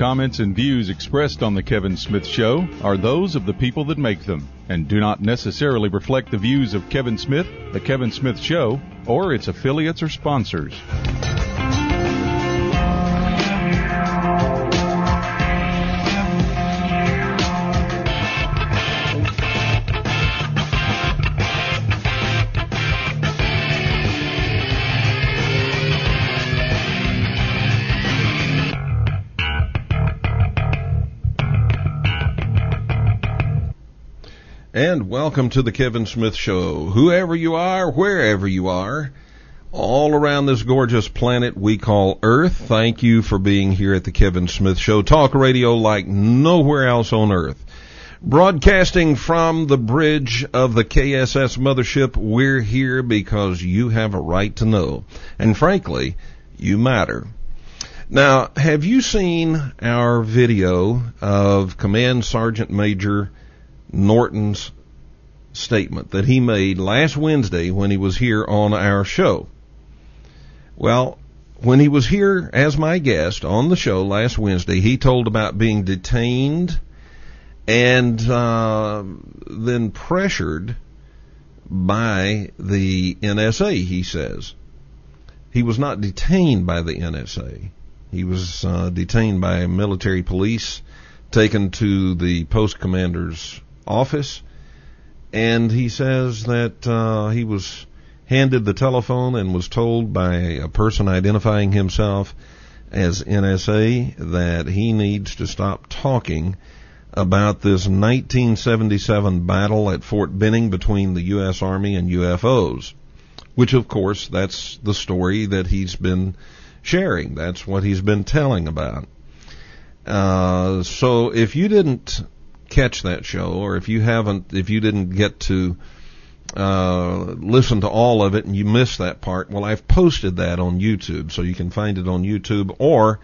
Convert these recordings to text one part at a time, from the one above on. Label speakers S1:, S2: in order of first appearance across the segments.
S1: comments, and views expressed on The Kevin Smith Show are those of the people that make them and do not necessarily reflect the views of Kevin Smith, The Kevin Smith Show, or its affiliates or sponsors.
S2: And welcome to the Kevin Smith Show. Whoever you are, wherever you are, all around this gorgeous planet we call Earth, thank you for being here at the Kevin Smith Show. Talk radio like nowhere else on Earth. Broadcasting from the bridge of the KSS mothership, we're here because you have a right to know. And frankly, you matter. Now, have you seen our video of Command Sergeant Major Norton's statement that he made last Wednesday when he was here on our show? Well, when he was here as my guest on the show last Wednesday, he told about being detained and then pressured by the NSA, he says. He was not detained by the NSA. He was detained by military police, taken to the post commander's office, and he says that he was handed the telephone and was told by a person identifying himself as NSA that he needs to stop talking about this 1977 battle at Fort Benning between the U.S. Army and UFOs, which of course that's the story that he's been sharing. That's what he's been telling about. So if you didn't catch that show, or if you didn't get to listen to all of it and you missed that part, well, I've posted that on YouTube, so you can find it on YouTube, or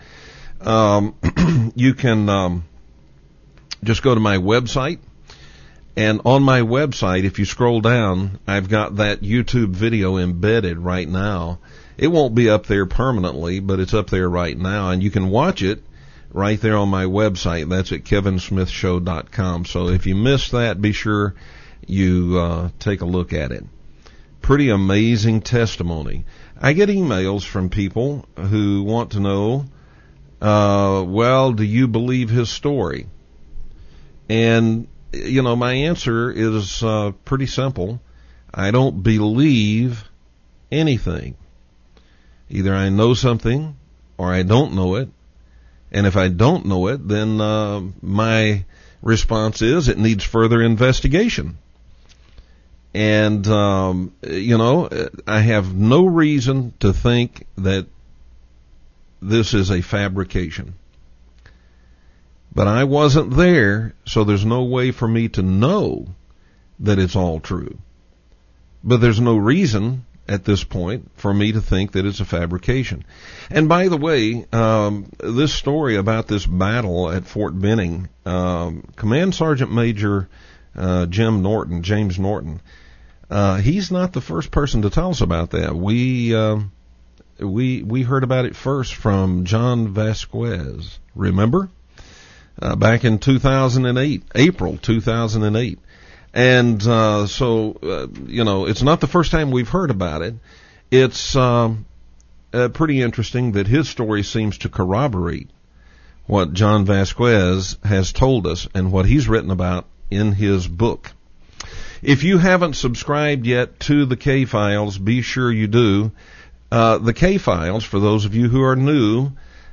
S2: you can just go to my website, and on my website, if you scroll down, I've got that YouTube video embedded right now. It won't be up there permanently, but it's up there right now, and you can watch it right there on my website. That's at kevinsmithshow.com. So if you missed that, be sure you take a look at it. Pretty amazing testimony. I get emails from people who want to know, well, do you believe his story? And, you know, my answer is pretty simple. I don't believe anything. Either I know something or I don't know it. And if I don't know it, then my response is it needs further investigation. And, you know, I have no reason to think that this is a fabrication. But I wasn't there, so there's no way for me to know that it's all true. But there's no reason at this point for me to think that it's a fabrication. And by the way, this story about this battle at Fort Benning, Command Sergeant Major James Norton, he's not the first person to tell us about that. We heard about it first from John Vasquez, remember? Back in 2008, April 2008. And so, you know, it's not the first time we've heard about it. It's pretty interesting that his story seems to corroborate what John Vasquez has told us and what he's written about in his book. If you haven't subscribed yet to the K-Files, be sure you do. The K-Files, for those of you who are new,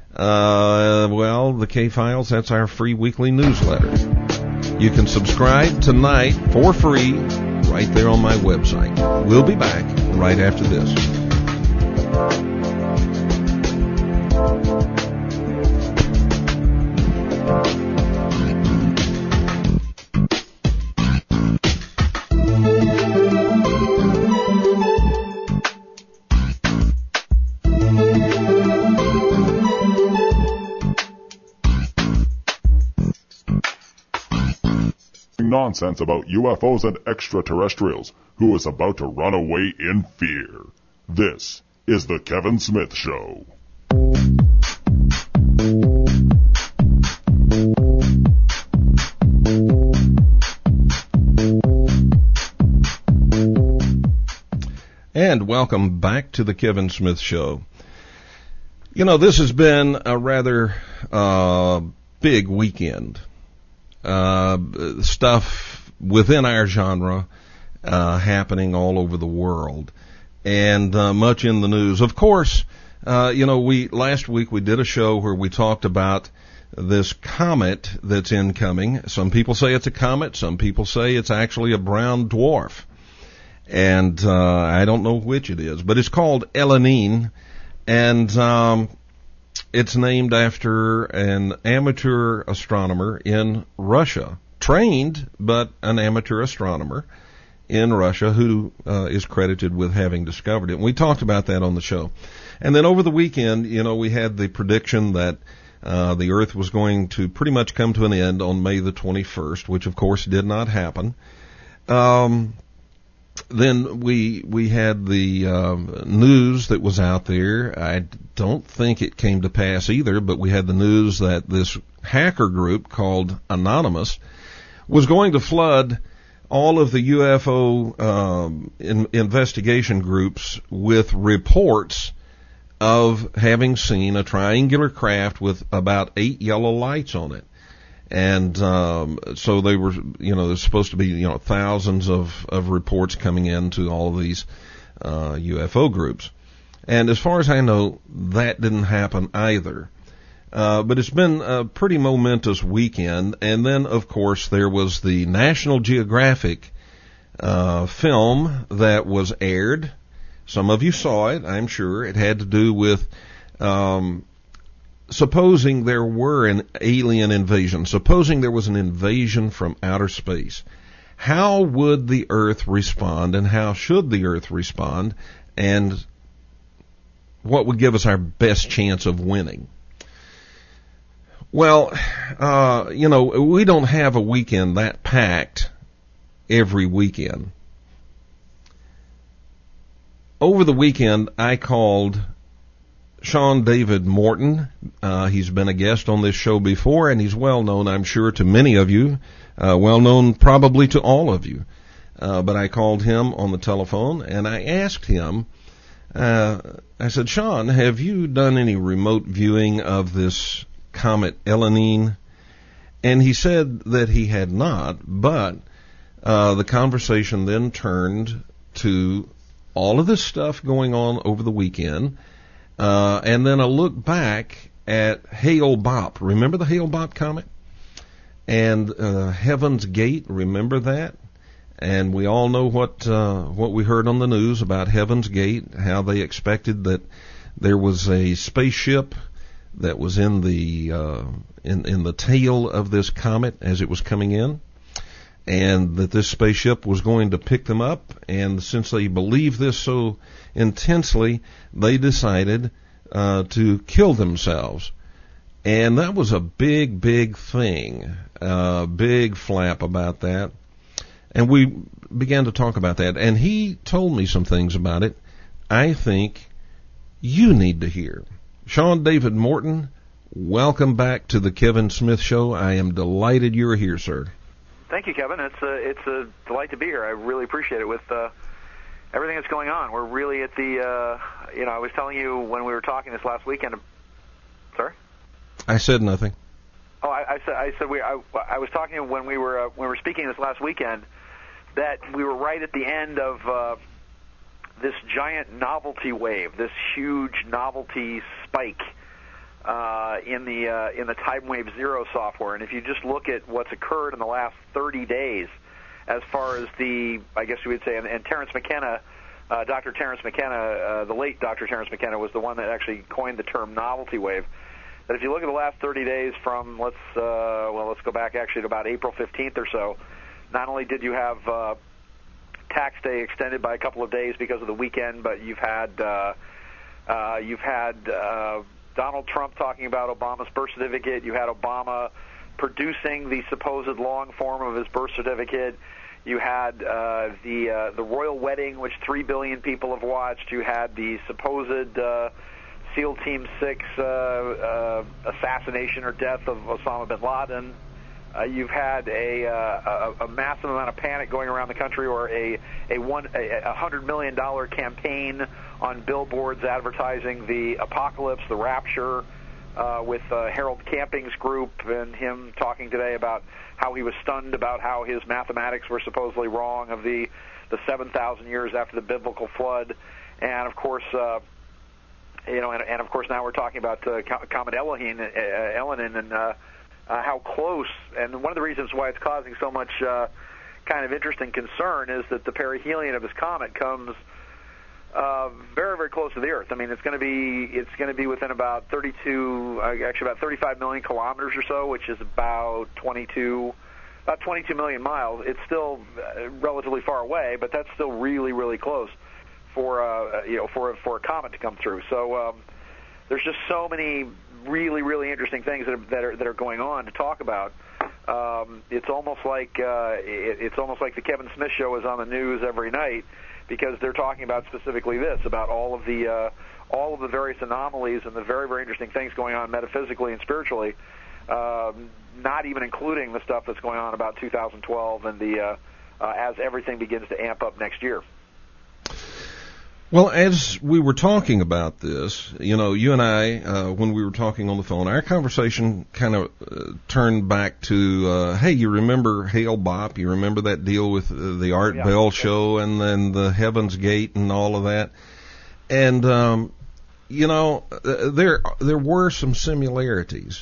S2: well, the K-Files, that's our free weekly newsletter. You can subscribe tonight for free right there on my website. We'll be back right after this.
S3: Nonsense about UFOs and extraterrestrials who is about to run away in fear. This is the Kevin Smith Show.
S2: And welcome back to the Kevin Smith Show. You know, this has been a rather big weekend. Stuff within our genre happening all over the world, and much in the news. Of course, last week we did a show where we talked about this comet that's incoming. Some people say it's a comet. Some people say it's actually a brown dwarf. And I don't know which it is, but it's called Elenin, and it's named after an amateur astronomer in Russia, trained, but an amateur astronomer in Russia who is credited with having discovered it. And we talked about that on the show. And then over the weekend, we had the prediction that the Earth was going to pretty much come to an end on May the 21st, which of course did not happen. Then we had the news that was out there. I don't think it came to pass either, but we had the news that this hacker group called Anonymous was going to flood all of the UFO investigation groups with reports of having seen a triangular craft with about 8 yellow lights on it. And so they were, there's supposed to be, thousands of reports coming in to all of these UFO groups. And as far as I know, that didn't happen either. But it's been a pretty momentous weekend. And then, of course, there was the National Geographic film that was aired. Some of you saw it, I'm sure. It had to do with supposing there were an alien invasion, supposing there was an invasion from outer space, how would the Earth respond, and how should the Earth respond, and what would give us our best chance of winning? Well, we don't have a weekend that packed every weekend. Over the weekend, I called Sean David Morton. He's been a guest on this show before, and he's well known, I'm sure, to many of you, well known probably to all of you. But I called him on the telephone, and I asked him, I said, Sean, have you done any remote viewing of this comet Elenin? And he said that he had not, but the conversation then turned to all of this stuff going on over the weekend, and then a look back at Hale-Bopp. Remember the Hale-Bopp comet? And Heaven's Gate, remember that? And we all know what we heard on the news about Heaven's Gate, how they expected that there was a spaceship that was in the tail of this comet as it was coming in, and that this spaceship was going to pick them up. And since they believed this so intensely, they decided to kill themselves. And that was a big, big thing, big flap about that. And we began to talk about that. And he told me some things about it I think you need to hear. Sean David Morton, welcome back to the Kevin Smith Show. I am delighted you're here, sir.
S4: Thank you, Kevin. It's a delight to be here. I really appreciate it with everything that's going on. We're really at the, I was telling you when we were talking this last weekend. Sorry? I
S2: said nothing.
S4: Oh, I was talking when we were speaking this last weekend that we were right at the end of this giant novelty wave, this huge novelty spike in the Time Wave Zero software. And if you just look at what's occurred in the last 30 days, as far as I guess you would say, and Terence McKenna, Dr. Terence McKenna, the late Dr. Terence McKenna was the one that actually coined the term novelty wave. That if you look at the last 30 days from let's go back actually to about April 15th or so, not only did you have tax day extended by a couple of days because of the weekend, but you've had Donald Trump talking about Obama's birth certificate. You had Obama producing the supposed long form of his birth certificate. You had the royal wedding, which 3 billion people have watched. You had the supposed SEAL Team 6 assassination or death of Osama bin Laden. You've had a massive amount of panic going around the country, or a $100 million campaign on billboards advertising the apocalypse, the rapture, with Harold Camping's group, and him talking today about how he was stunned about how his mathematics were supposedly wrong of the 7,000 years after the biblical flood, and of course. And of course now we're talking about Comet Elenin and how close. And one of the reasons why it's causing so much kind of interesting concern is that the perihelion of this comet comes very, very close to the Earth. I mean, it's going to be within about 35 million kilometers or so, which is about 22 million miles. It's still relatively far away, but that's still really, really close for a comet to come through. So there's just so many really, really interesting things that are going on to talk about. It's almost like the Kevin Smith Show is on the news every night, because they're talking about specifically this, about all of the various anomalies and the very, very interesting things going on metaphysically and spiritually. Not even including the stuff that's going on about 2012 and as everything begins to amp up next year.
S2: Well, as we were talking about this, you and I, when we were talking on the phone, our conversation kind of turned back to, hey, you remember Hale Bopp? You remember that deal with the Art Bell show and then the Heaven's Gate and all of that? And, there were some similarities.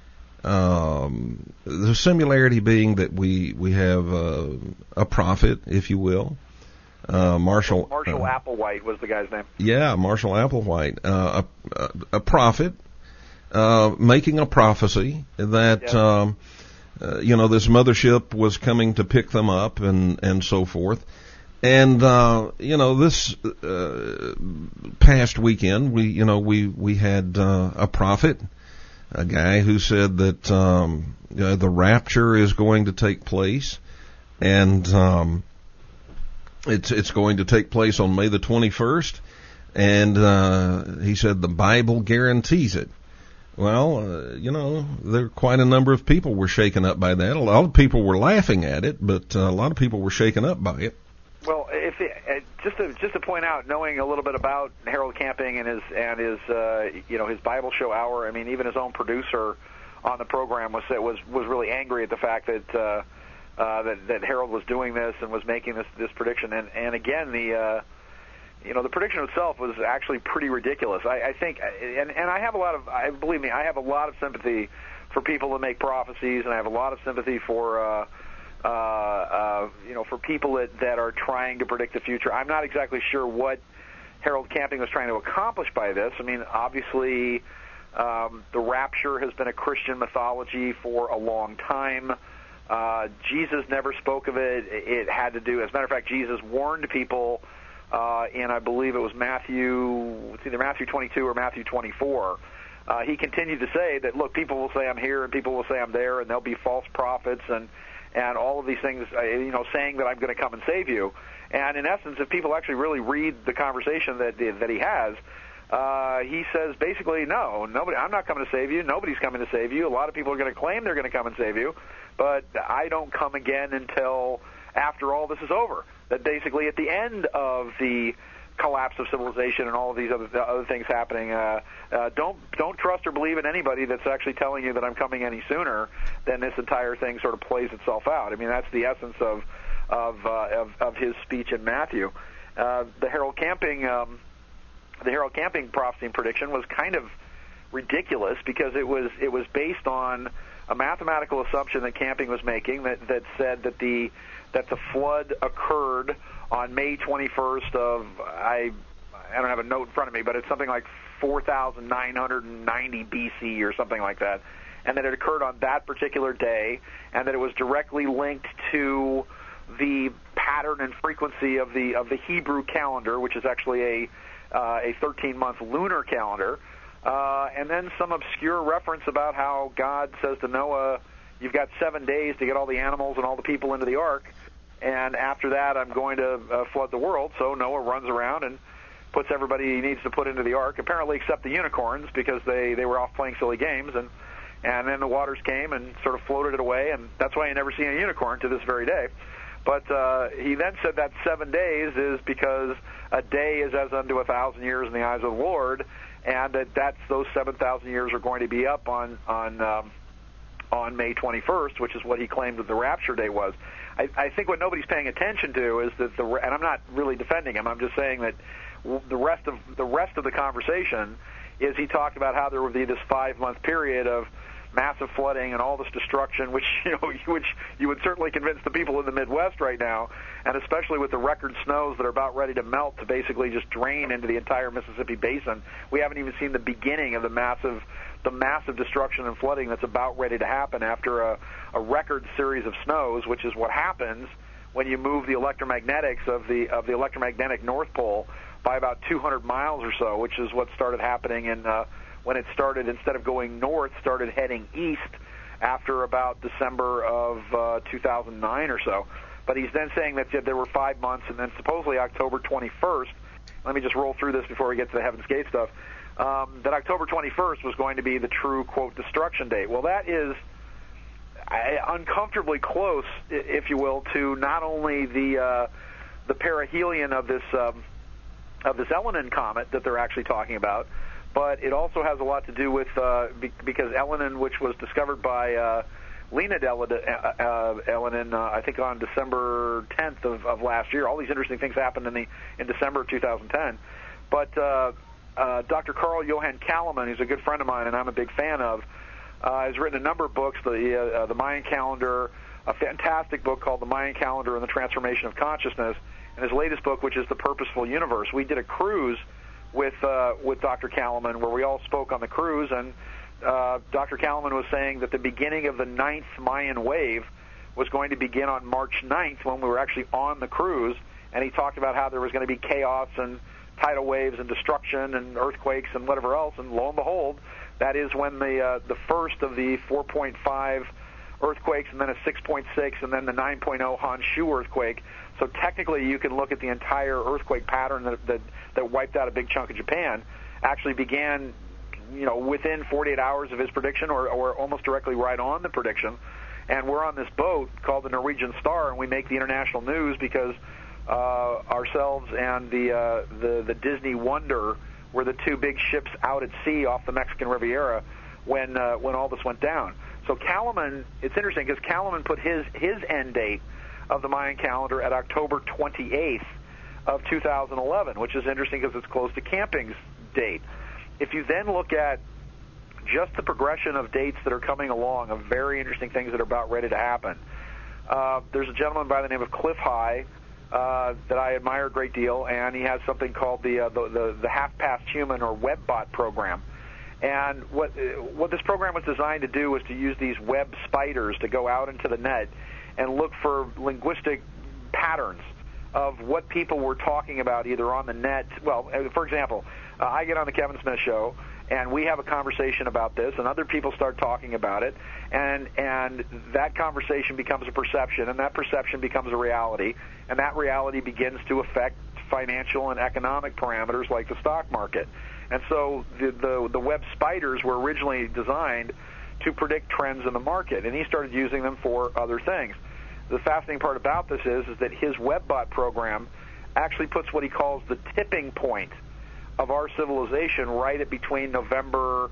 S2: The similarity being that we have a prophet, if you will. Marshall Applewhite
S4: was the guy's name.
S2: Yeah, Marshall Applewhite, a prophet, making a prophecy that this mothership was coming to pick them up and so forth. And this past weekend we had a prophet, a guy who said that the rapture is going to take place, and it's going to take place on May the 21st, and he said the Bible guarantees it. Well, there quite a number of people were shaken up by that. A lot of people were laughing at it, but a lot of people were shaken up by it.
S4: Well, just to point out, knowing a little bit about Harold Camping and his Bible show hour. I mean, even his own producer on the program was really angry at the fact that Harold was doing this and was making this prediction. And again, the prediction itself was actually pretty ridiculous. I think, and I have a lot of, believe me, I have a lot of sympathy for people that make prophecies, and I have a lot of sympathy for people that are trying to predict the future. I'm not exactly sure what Harold Camping was trying to accomplish by this. I mean, obviously, the rapture has been a Christian mythology for a long time. Jesus never spoke of it. It had to do, as a matter of fact, Jesus warned people in, I believe it was it's either Matthew 22 or Matthew 24. He continued to say that, look, people will say I'm here and people will say I'm there, and there'll be false prophets and all of these things, saying that I'm going to come and save you. And in essence, if people actually really read the conversation that he has, he says basically, no, nobody. I'm not coming to save you. Nobody's coming to save you. A lot of people are going to claim they're going to come and save you, but I don't come again until after all this is over. That basically at the end of the collapse of civilization and all of these other things happening, don't trust or believe in anybody that's actually telling you that I'm coming any sooner than this entire thing sort of plays itself out. I mean, that's the essence of his speech in Matthew. The Harold Camping prophecy and prediction was kind of ridiculous because it was based on a mathematical assumption that Camping was making that said that the flood occurred on May 21st of, I don't have a note in front of me, but it's something like 4,990 BC or something like that, and that it occurred on that particular day, and that it was directly linked to the pattern and frequency of the Hebrew calendar, which is actually a 13-month lunar calendar, and then some obscure reference about how God says to Noah, you've got 7 days to get all the animals and all the people into the ark, and after that I'm going to flood the world. So Noah runs around and puts everybody he needs to put into the ark, apparently except the unicorns, because they were off playing silly games, and And then the waters came and sort of floated it away, and that's why you never see a unicorn to this very day. But he then said that 7 days is because a day is as unto 1,000 years in the eyes of the Lord, and that's those 7,000 years are going to be up on May 21st, which is what he claimed that the rapture day was. I think what nobody's paying attention to is that and I'm not really defending him. I'm just saying that the rest of the conversation is he talked about how there would be this 5-month period of massive flooding and all this destruction, which you would certainly convince the people in the Midwest right now, and especially with the record snows that are about ready to melt to basically just drain into the entire Mississippi basin. We haven't even seen the beginning of the massive destruction and flooding that's about ready to happen after a record series of snows, which is what happens when you move the electromagnetics of the electromagnetic North Pole by about 200 miles or so, which is what started happening in when it started, instead of going north, started heading east after about December of 2009 or so. But he's then saying that there were 5 months, and then supposedly October 21st, let me just roll through this before we get to the Heaven's Gate stuff, that October 21st was going to be the true, quote, destruction date. Well, that is uncomfortably close, if you will, to not only the perihelion of this Elenin comet that they're actually talking about, but it also has a lot to do with, because Elenin, which was discovered by Leonid Elenin, I think on December 10th of last year. All these interesting things happened in December of 2010. But Dr. Carl Johan Kalaman, who's a good friend of mine and I'm a big fan of, has written a number of books, the Mayan Calendar, a fantastic book called The Mayan Calendar and the Transformation of Consciousness, and his latest book, which is The Purposeful Universe. We did a cruise with Dr. Kalaman, where we all spoke on the cruise, and Dr. Kalaman was saying that the beginning of the 9th Mayan wave was going to begin on March 9th when we were actually on the cruise, and he talked about how there was going to be chaos and tidal waves and destruction and earthquakes and whatever else, and lo and behold, that is when the first of the 4.5 earthquakes, and then a 6.6, and then the 9.0 Honshu earthquake. So technically, you can look at the entire earthquake pattern that wiped out a big chunk of Japan, actually began, within 48 hours of his prediction, or almost directly right on the prediction. And we're on this boat called the Norwegian Star, and we make the international news because ourselves and the Disney Wonder were the two big ships out at sea off the Mexican Riviera when all this went down. So Kalaman, it's interesting because Kalaman put his end date of the Mayan calendar at October 28th of 2011, which is interesting because it's close to camping's date. If you then look at just the progression of dates that are coming along, of very interesting things that are about ready to happen, there's a gentleman by the name of Cliff High that I admire a great deal, and he has something called the Half-Past Human, or WebBot program. And what this program was designed to do was to use these web spiders to go out into the net and look for linguistic patterns of what people were talking about either on the net. Well, for example, I get on the Kevin Smith Show, and we have a conversation about this, and other people start talking about it, and that conversation becomes a perception, and that perception becomes a reality, and that reality begins to affect financial and economic parameters like the stock market. And so the web spiders were originally designed to predict trends in the market, and he started using them for other things. The fascinating part about this is that his WebBot program actually puts what he calls the tipping point of our civilization right at between November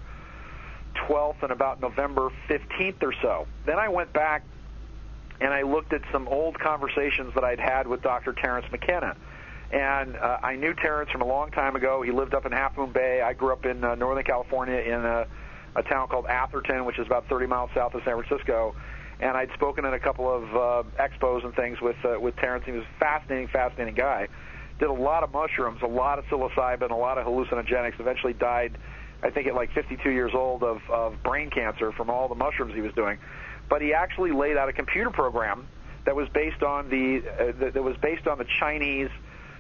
S4: 12th and about November 15th or so. Then I went back and I looked at some old conversations that I'd had with Dr. Terence McKenna. And I knew Terence from a long time ago. He lived up in Half Moon Bay. I grew up in Northern California in a town called Atherton, which is about 30 miles south of San Francisco. And I'd spoken at a couple of expos and things with Terence. He was a fascinating guy. Did a lot of mushrooms, a lot of psilocybin, a lot of hallucinogenics. Eventually died, I think, at like 52 years old of brain cancer from all the mushrooms he was doing. But he actually laid out a computer program that was based on the Chinese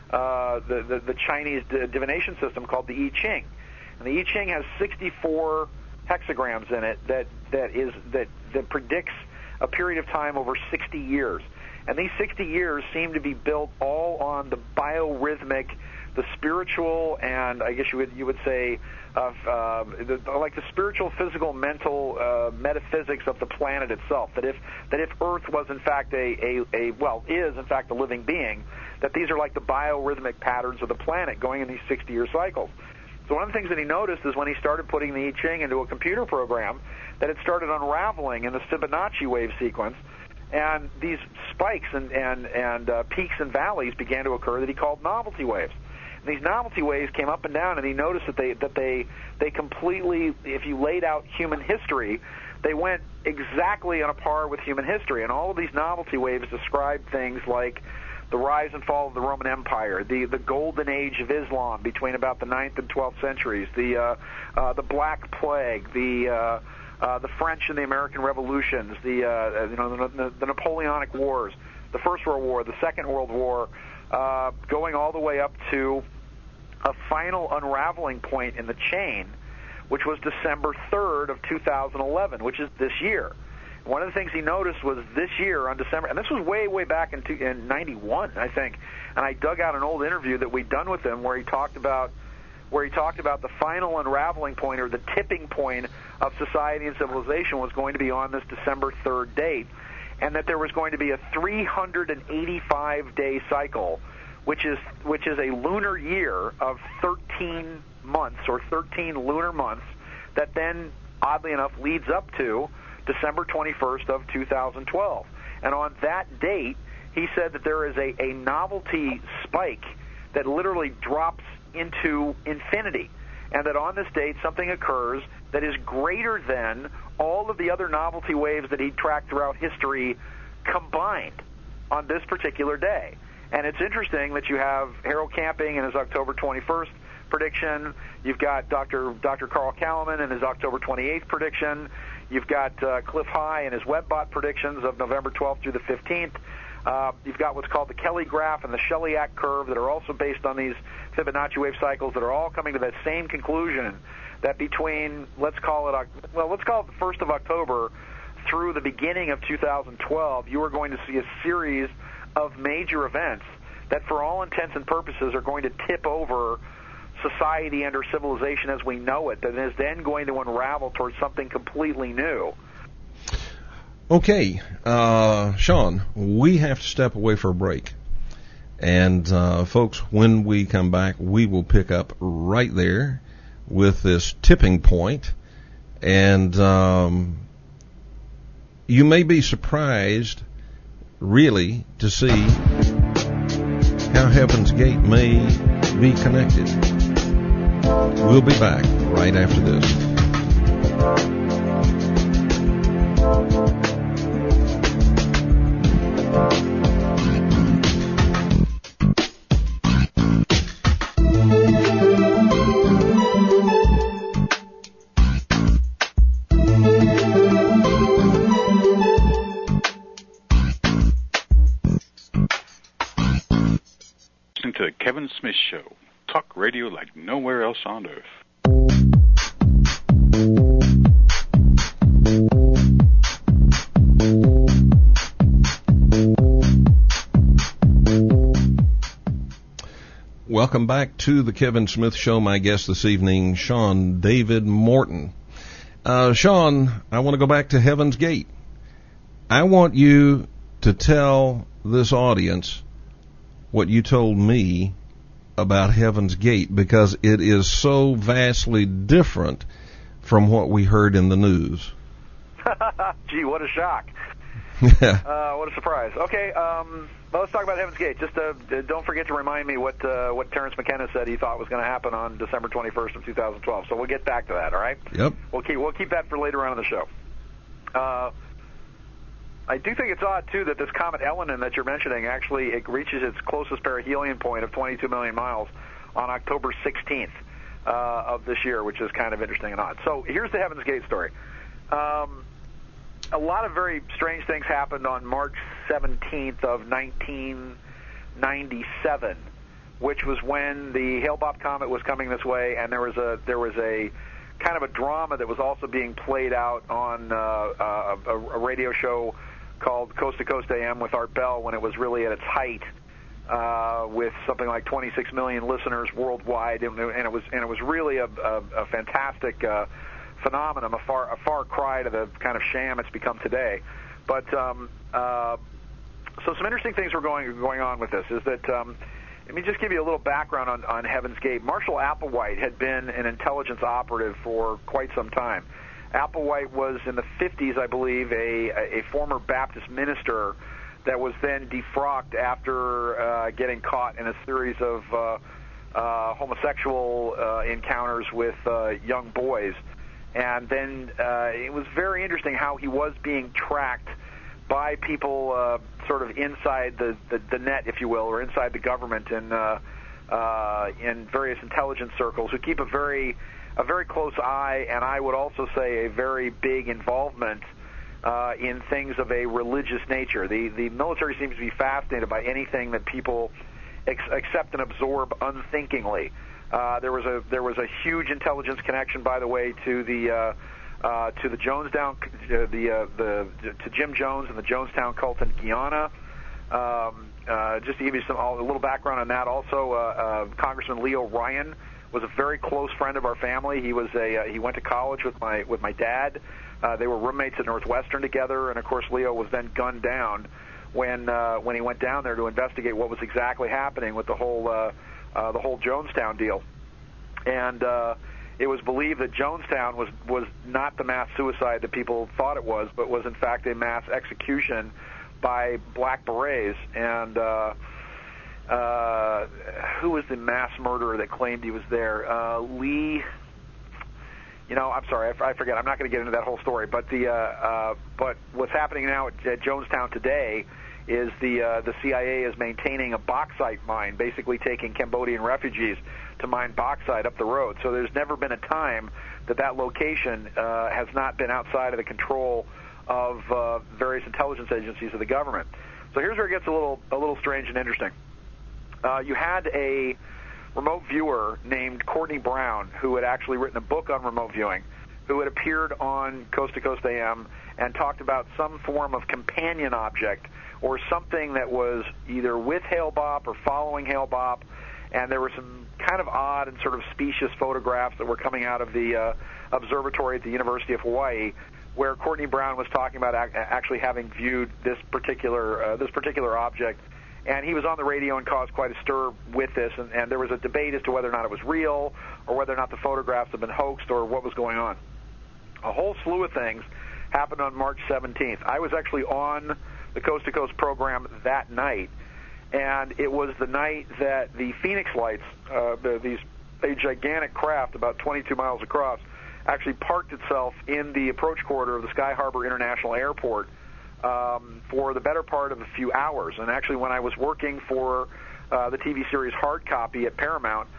S4: the Chinese divination system called the I Ching. And the I Ching has 64 hexagrams in it that predicts a period of time over 60 years. And these 60 years seem to be built all on the biorhythmic, the spiritual and I guess you would say like the spiritual, physical, mental metaphysics of the planet itself. That if Earth was in fact is in fact a living being, that these are like the biorhythmic patterns of the planet going in these 60-year cycles. So one of the things that he noticed is when he started putting the I Ching into a computer program, that it started unraveling in the Fibonacci wave sequence, and these spikes and peaks and valleys began to occur that he called novelty waves. And these novelty waves came up and down, and he noticed that they completely, if you laid out human history, they went exactly on a par with human history. And all of these novelty waves described things like the rise and fall of the Roman Empire, the golden age of Islam between about the 9th and 12th centuries, the Black Plague, the French and the American Revolutions, the Napoleonic Wars, the First World War, the Second World War, going all the way up to a final unraveling point in the chain, which was December 3rd of 2011, which is this year. One of the things he noticed was this year on December, and this was way back in 91, I think, and I dug out an old interview that we'd done with him where he talked about the final unraveling point, or the tipping point of society and civilization, was going to be on this December 3rd date, and that there was going to be a 385-day cycle, which is a lunar year of 13 months, or 13 lunar months, that then, oddly enough, leads up to December 21st of 2012. And on that date, he said that there is a novelty spike that literally drops into infinity, and that on this date something occurs that is greater than all of the other novelty waves that he tracked throughout history combined on this particular day. And it's interesting that you have Harold Camping in his October 21st prediction. You've got Dr. Carl Kalaman in his October 28th prediction. You've got Cliff High in his WebBot predictions of November 12th through the 15th. You've got what's called the Kelly graph and the Chelyak curve that are also based on these Fibonacci wave cycles that are all coming to that same conclusion, that between, let's call it the 1st of October through the beginning of 2012, you are going to see a series of major events that for all intents and purposes are going to tip over society and or civilization as we know it, that is then going to unravel towards something completely new.
S2: Okay, Sean, we have to step away for a break. And, folks, when we come back, we will pick up right there with this tipping point. And you may be surprised, really, to see how Heaven's Gate may be connected. We'll be back right after this.
S5: To the Kevin Smith Show, talk radio like nowhere else on earth.
S2: Welcome back to the Kevin Smith Show. My guest this evening, Sean David Morton. Sean, I want to go back to Heaven's Gate. I want you to tell this audience what you told me about Heaven's Gate, because it is so vastly different from what we heard in the news.
S4: Gee, what a shock. What a surprise. Okay, well, let's talk about Heaven's Gate. Just don't forget to remind me what Terence McKenna said he thought was going to happen on December 21st of 2012. So we'll get back to that, all right?
S2: Yep.
S4: We'll keep that for later on in the show. I do think it's odd, too, that this comet Elenin that you're mentioning, actually it reaches its closest perihelion point of 22 million miles on October 16th of this year, which is kind of interesting and odd. So here's the Heaven's Gate story. A lot of very strange things happened on March 17th of 1997, which was when the Hale-Bopp comet was coming this way, and there was a kind of a drama that was also being played out on a radio show called Coast to Coast AM with Art Bell when it was really at its height with something like 26 million listeners worldwide, and it was really a fantastic phenomenon, a far cry to the kind of sham it's become today. But so some interesting things were going on with this is that. Let me just give you a little background on Heaven's Gate. Marshall Applewhite had been an intelligence operative for quite some time. Applewhite was in the 50s, I believe, a former Baptist minister that was then defrocked after getting caught in a series of homosexual encounters with young boys. And then it was very interesting how he was being tracked by people sort of inside the net, if you will, or inside the government in various intelligence circles who keep a very close eye, and I would also say a very big involvement in things of a religious nature. The military seems to be fascinated by anything that people accept and absorb unthinkingly. There was a huge intelligence connection, by the way, to the Jonestown, to Jim Jones and the Jonestown cult in Guyana. Just to give you a little background on that, also Congressman Leo Ryan was a very close friend of our family. He went to college with my dad. They were roommates at Northwestern together, and of course Leo was then gunned down when he went down there to investigate what was exactly happening with the whole Jonestown deal. And it was believed that Jonestown was not the mass suicide that people thought it was, but was in fact a mass execution by Black Berets. And who was the mass murderer that claimed he was there? Lee. I'm sorry, I forget. I'm not going to get into that whole story. But but what's happening now at Jonestown today is the CIA is maintaining a bauxite mine, basically taking Cambodian refugees to mine bauxite up the road. So there's never been a time that location has not been outside of the control of various intelligence agencies of the government. So here's where it gets a little strange and interesting. You had a remote viewer named Courtney Brown who had actually written a book on remote viewing, who had appeared on Coast to Coast AM and talked about some form of companion object or something that was either with Hale-Bopp or following Hale-Bopp, and there were some kind of odd and sort of specious photographs that were coming out of the observatory at the University of Hawaii, where Courtney Brown was talking about actually having viewed this particular object. And he was on the radio and caused quite a stir with this, and there was a debate as to whether or not it was real or whether or not the photographs had been hoaxed or what was going on. A whole slew of things happened on March 17th. I was actually on the Coast to Coast program that night, and it was the night that the Phoenix Lights, a gigantic craft about 22 miles across, actually parked itself in the approach corridor of the Sky Harbor International Airport for the better part of a few hours. And actually, when I was working for the TV series Hard Copy at Paramount,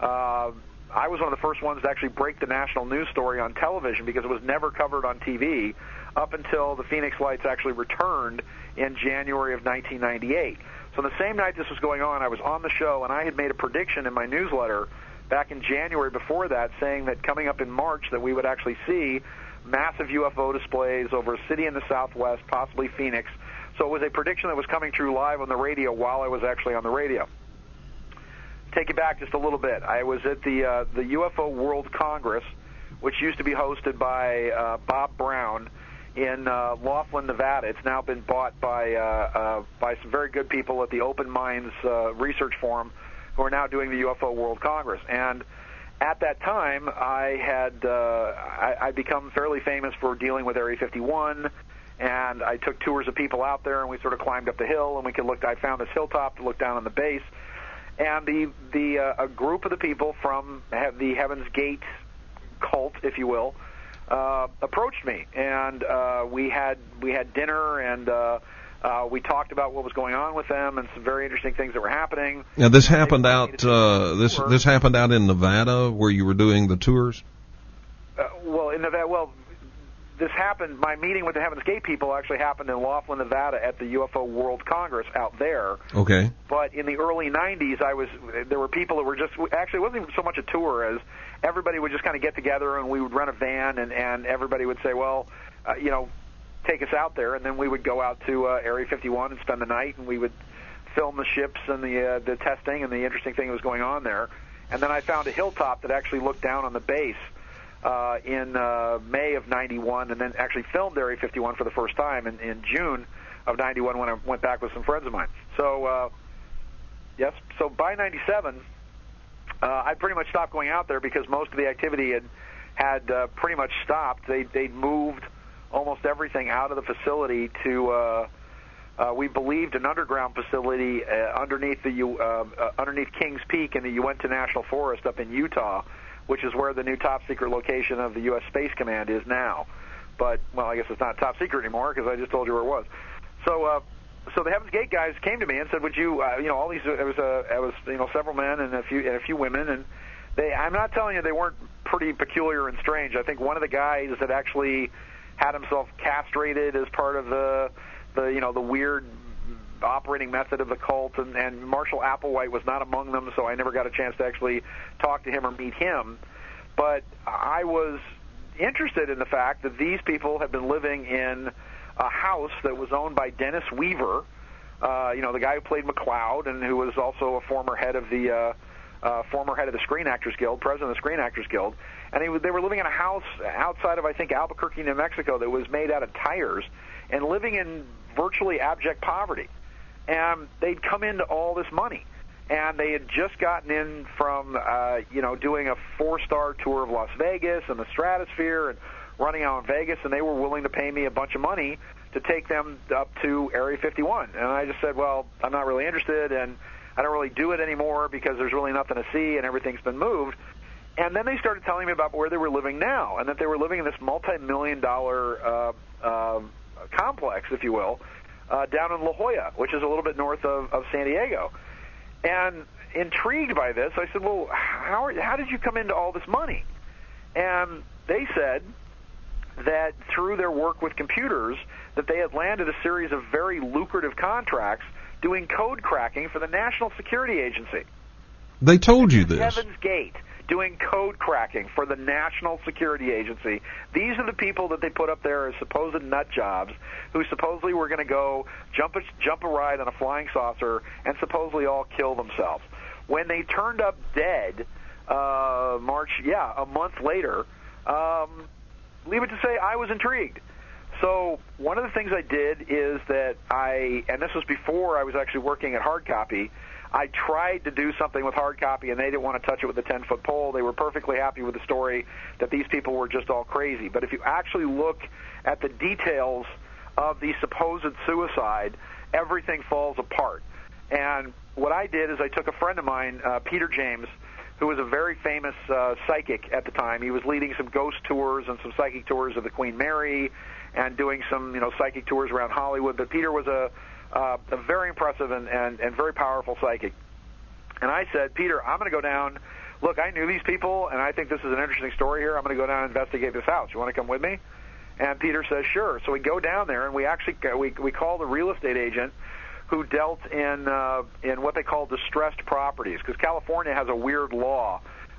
S4: I was one of the first ones to actually break the national news story on television because it was never covered on TV up until the Phoenix Lights actually returned in January of 1998. So the same night this was going on, I was on the show, and I had made a prediction in my newsletter back in January before that, saying that coming up in March that we would actually see massive UFO displays over a city in the Southwest, possibly Phoenix. So it was a prediction that was coming true live on the radio while I was actually on the radio. Take it back just a little bit. I was at the UFO World Congress, which used to be hosted by Bob Brown in Laughlin, Nevada. It's now been bought by some very good people at the Open Minds Research Forum, who are now doing the UFO World Congress. And at that time, I'd become fairly famous for dealing with Area 51, and I took tours of people out there, and we sort of climbed up the hill, and we could look. I found this hilltop to look down on the base, and a group of the people from the Heaven's Gate cult, if you will, approached me, and we had dinner, and we talked about what was going on with them and some very interesting things that were happening.
S2: Now, this happened out this happened out in Nevada, where you were doing the tours.
S4: In Nevada. This happened. My meeting with the Heaven's Gate people actually happened in Laughlin, Nevada, at the UFO World Congress out there.
S2: Okay.
S4: But in the early '90s, there were people that were just actually it wasn't even so much a tour as everybody would just kind of get together and we would rent a van and everybody would say, well, take us out there, and then we would go out to Area 51 and spend the night, and we would film the ships and the testing and the interesting thing that was going on there. And then I found a hilltop that actually looked down on the base in May of 91, and then actually filmed Area 51 for the first time in June of 91 when I went back with some friends of mine. So, yes, so by 97, I pretty much stopped going out there because most of the activity had pretty much stopped. They'd moved almost everything out of the facility to, we believed, an underground facility underneath Kings Peak in the Uinta National Forest up in Utah, which is where the new top-secret location of the U.S. Space Command is now. But, well, I guess it's not top secret anymore because I just told you where it was. So the Heaven's Gate guys came to me and said, "Would you, all these? It was several men and a few women, and I'm not telling you they weren't pretty peculiar and strange. I think one of the guys had actually had himself castrated as part of the weird operating method of the cult, and Marshall Applewhite was not among them, so I never got a chance to actually talk to him or meet him. But I was interested in the fact that these people had been living in a house that was owned by Dennis Weaver, the guy who played McCloud and who was also a former head of the Screen Actors Guild, president of the Screen Actors Guild. And they were living in a house outside of, I think, Albuquerque, New Mexico that was made out of tires and living in virtually abject poverty. And they'd come into all this money. And they had just gotten in from, doing a 4-star tour of Las Vegas and the Stratosphere and running out in Vegas, and they were willing to pay me a bunch of money to take them up to Area 51. And I just said, well, I'm not really interested, and I don't really do it anymore because there's really nothing to see and everything's been moved. And then they started telling me about where they were living now, and that they were living in this multi-million-dollar complex, if you will, down in La Jolla, which is a little bit north of San Diego. And intrigued by this, I said, well, how did you come into all this money? And they said that through their work with computers, that they had landed a series of very lucrative contracts doing code cracking for the National Security Agency.
S2: They told you this.
S4: Heaven's Gate, doing code cracking for the National Security Agency. These are the people that they put up there as supposed nut jobs who supposedly were going to go jump a ride on a flying saucer and supposedly all kill themselves. When they turned up dead, a month later, leave it to say I was intrigued. So one of the things I did is that and this was before I was actually working at Hard Copy, I tried to do something with Hard Copy, and they didn't want to touch it with a 10-foot pole. They were perfectly happy with the story that these people were just all crazy. But if you actually look at the details of the supposed suicide, everything falls apart. And what I did is I took a friend of mine, Peter James, who was a very famous psychic at the time. He was leading some ghost tours and some psychic tours of the Queen Mary and doing some, psychic tours around Hollywood. But Peter was a very impressive and very powerful psychic. And I said, Peter, I'm going to go down. Look, I knew these people, and I think this is an interesting story here. I'm going to go down and investigate this house. You want to come with me? And Peter says, sure. So we go down there, and we actually we call the real estate agent who dealt in what they call distressed properties, because California has a weird law.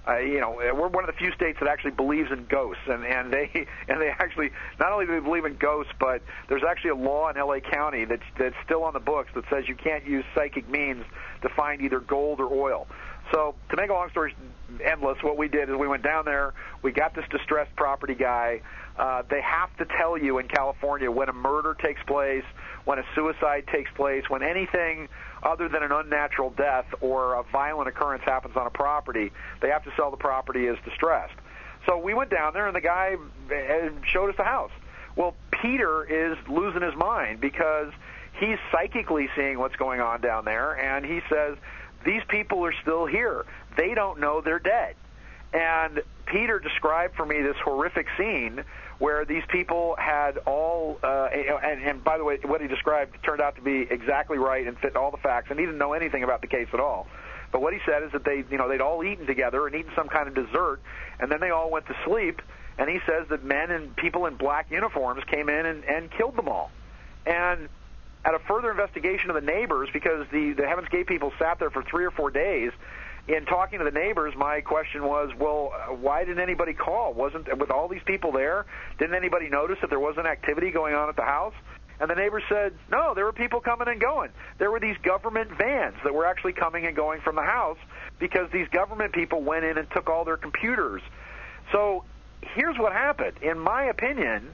S4: We're one of the few states that actually believes in ghosts, and they actually not only do they believe in ghosts, but there's actually a law in LA County that's still on the books that says you can't use psychic means to find either gold or oil. So to make a long story endless, what we did is we went down there, we got this distressed property guy. They have to tell you in California when a murder takes place, when a suicide takes place, when anything other than an unnatural death or a violent occurrence happens on a property, they have to sell the property as distressed. So we went down there, and the guy showed us the house. Well, Peter is losing his mind because he's psychically seeing what's going on down there, and he says, these people are still here. They don't know they're dead. And Peter described for me this horrific scene where these people had all, and by the way, what he described turned out to be exactly right and fit all the facts, and he didn't know anything about the case at all. But what he said is that they'd all eaten together and eaten some kind of dessert, and then they all went to sleep, and he says that men and people in black uniforms came in and killed them all. And at a further investigation of the neighbors, because the Heaven's Gate people sat there for 3 or 4 days, in talking to the neighbors, my question was, well, why didn't anybody call? With all these people there, didn't anybody notice that there wasn't activity going on at the house? And the neighbors said, no, there were people coming and going. There were these government vans that were actually coming and going from the house because these government people went in and took all their computers. So here's what happened. In my opinion,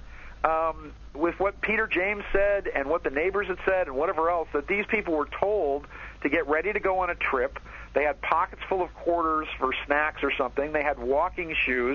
S4: with what Peter James said and what the neighbors had said and whatever else, that these people were told to get ready to go on a trip. They had pockets full of quarters for snacks or something. They had walking shoes.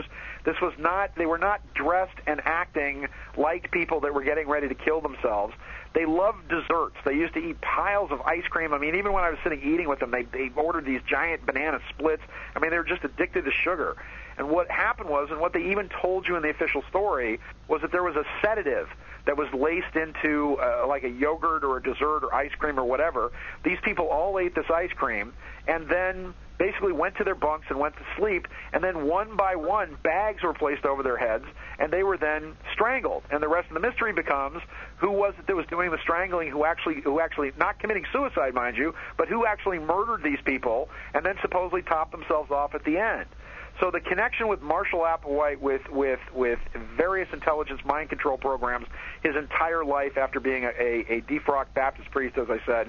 S4: They were not dressed and acting like people that were getting ready to kill themselves. They loved desserts. They used to eat piles of ice cream. I mean, even when I was sitting eating with them, they ordered these giant banana splits. I mean, they were just addicted to sugar. And what happened was, and what they even told you in the official story, was that there was a sedative that was laced into like a yogurt or a dessert or ice cream or whatever. These people all ate this ice cream and then basically went to their bunks and went to sleep, and then one by one bags were placed over their heads, and they were then strangled. And the rest of the mystery becomes who was it that was doing the strangling, who actually not committing suicide, mind you, but who actually murdered these people and then supposedly topped themselves off at the end. So the connection with Marshall Applewhite with various intelligence mind control programs his entire life after being a defrocked Baptist priest, as I said.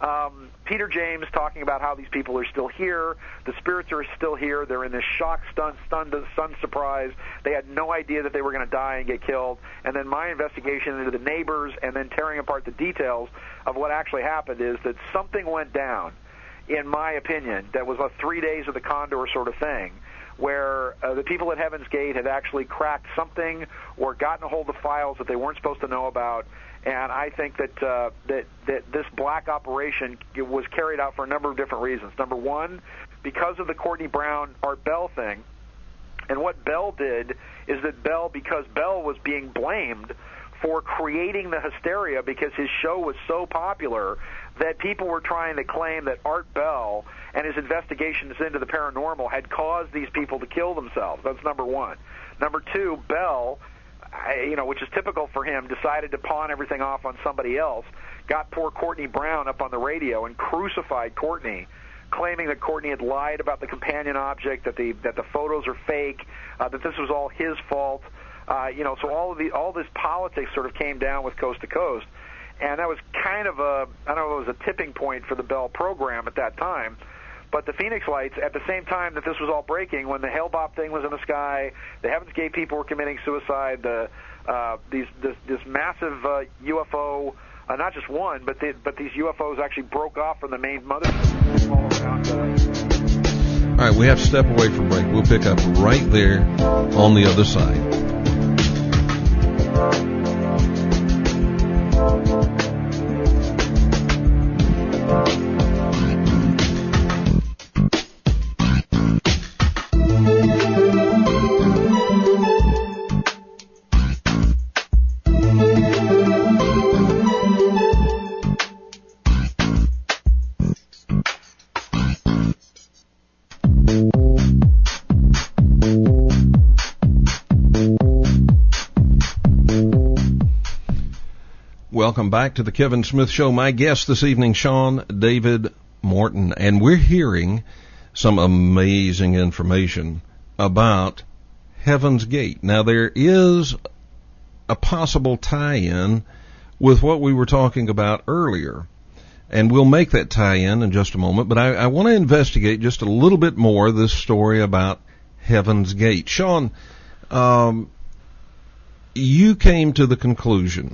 S4: Peter James talking about how these people are still here. The spirits are still here. They're in this shock, stunned surprise. They had no idea that they were going to die and get killed. And then my investigation into the neighbors and then tearing apart the details of what actually happened is that something went down, in my opinion, that was a 3 days of the Condor sort of thing, where the people at Heaven's Gate had actually cracked something or gotten a hold of files that they weren't supposed to know about. And I think that this black operation was carried out for a number of different reasons. Number one, because of the Courtney Brown Art Bell thing. And what Bell did is that because Bell was being blamed for creating the hysteria because his show was so popular that people were trying to claim that Art Bell and his investigations into the paranormal had caused these people to kill themselves. That's number one. Number two, Bell, which is typical for him, decided to pawn everything off on somebody else, got poor Courtney Brown up on the radio and crucified Courtney, claiming that Courtney had lied about the companion object, that the photos are fake, that this was all his fault. So all this politics sort of came down with Coast to Coast, and that was kind of it was a tipping point for the Bell program at that time. But the Phoenix Lights, at the same time that this was all breaking, when the Hale-Bopp thing was in the sky, the Heaven's Gate people were committing suicide, this massive UFO, not just one, but these UFOs actually broke off from the main mothership all around.
S2: All right, we have to step away for break. We'll pick up right there on the other side. Welcome back to the Kevin Smith Show. My guest this evening, Sean David Morton, and we're hearing some amazing information about Heaven's Gate. Now, there is a possible tie-in with what we were talking about earlier, and we'll make that tie-in in just a moment, but I want to investigate just a little bit more this story about Heaven's Gate. Sean, you came to the conclusion,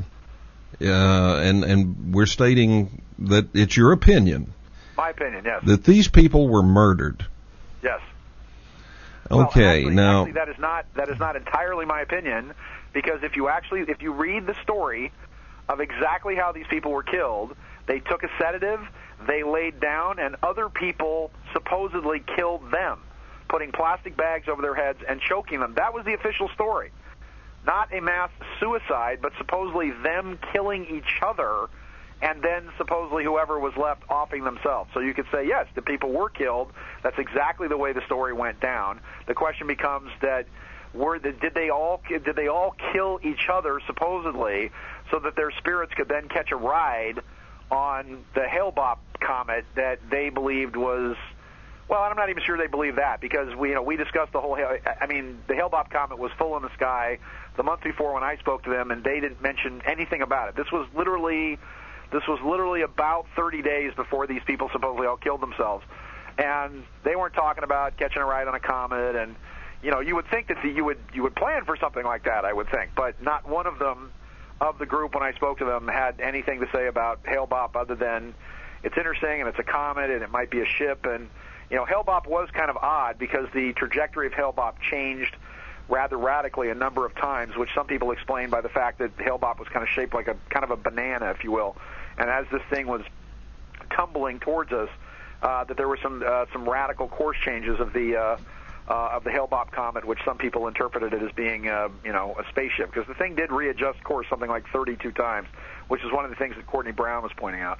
S2: and we're stating that it's your opinion.
S4: My opinion, yes.
S2: That these people were murdered.
S4: Yes.
S2: Okay,
S4: actually, that is not entirely my opinion, because if you read the story of exactly how these people were killed, they took a sedative, they laid down, and other people supposedly killed them, putting plastic bags over their heads and choking them. That was the official story. Not a mass suicide, but supposedly them killing each other, and then supposedly whoever was left offing themselves. So you could say, yes, the people were killed. That's exactly the way the story went down. The question becomes that did they all kill each other supposedly, so that their spirits could then catch a ride on the Hale-Bopp comet that they believed was Well, I'm not even sure they believe that, because we discussed the whole. I mean, the Hale-Bopp comet was full in the sky the month before when I spoke to them, and they didn't mention anything about it. This was literally about 30 days before these people supposedly all killed themselves, and they weren't talking about catching a ride on a comet. And you would think that you would plan for something like that, I would think, but not one of them of the group when I spoke to them had anything to say about Hale-Bopp other than it's interesting and it's a comet and it might be a ship. And Hale-Bopp was kind of odd because the trajectory of Hale-Bopp changed rather radically a number of times, which some people explain by the fact that Hale-Bopp was kind of shaped like a kind of a banana, if you will. And as this thing was tumbling towards us, that there were some radical course changes of the Hale-Bopp comet, which some people interpreted it as being a spaceship, because the thing did readjust course something like 32 times, which is one of the things that Courtney Brown was pointing out.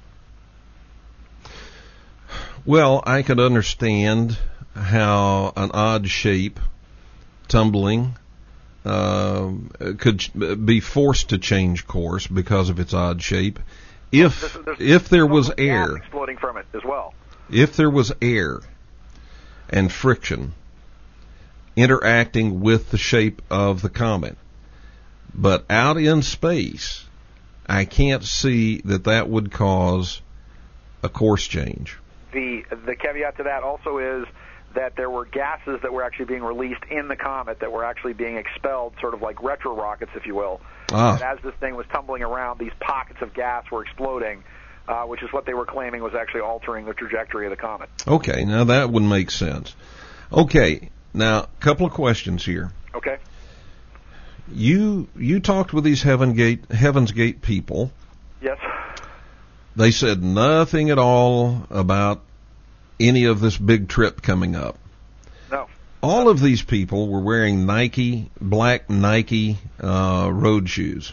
S2: Well, I could understand how an odd shape tumbling could be forced to change course because of its odd shape if there was air
S4: exploding from it as well.
S2: If there was air and friction interacting with the shape of the comet. But out in space, I can't see that would cause a course change.
S4: The caveat to that also is that there were gases that were actually being released in the comet that were actually being expelled, sort of like retro rockets, if you will. And as this thing was tumbling around, these pockets of gas were exploding, which is what they were claiming was actually altering the trajectory of the comet.
S2: Okay, now that would make sense. Okay, now a couple of questions here.
S4: Okay.
S2: You talked with these Heaven's Gate people.
S4: Yes.
S2: They said nothing at all about any of this big trip coming up.
S4: No.
S2: All of these people were wearing black Nike road shoes.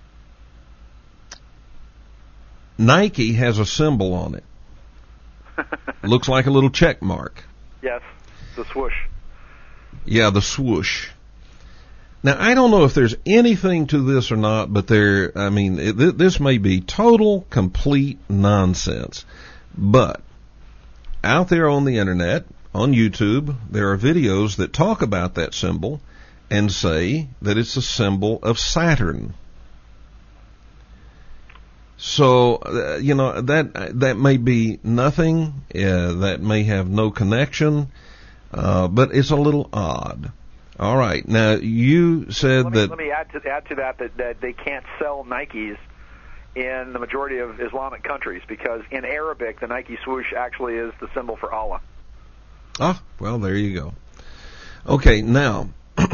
S2: Nike has a symbol on it. Looks like a little check mark.
S4: Yes, the swoosh.
S2: Yeah, the swoosh. Now, I don't know if there's anything to this or not, but this may be total, complete nonsense. But out there on the internet, on YouTube, there are videos that talk about that symbol and say that it's a symbol of Saturn. So, that may be nothing, that may have no connection, but it's a little odd. All right. Now, you said that...
S4: Let me add to that they can't sell Nikes in the majority of Islamic countries because in Arabic, the Nike swoosh actually is the symbol for Allah.
S2: Ah, well, there you go. Okay, now,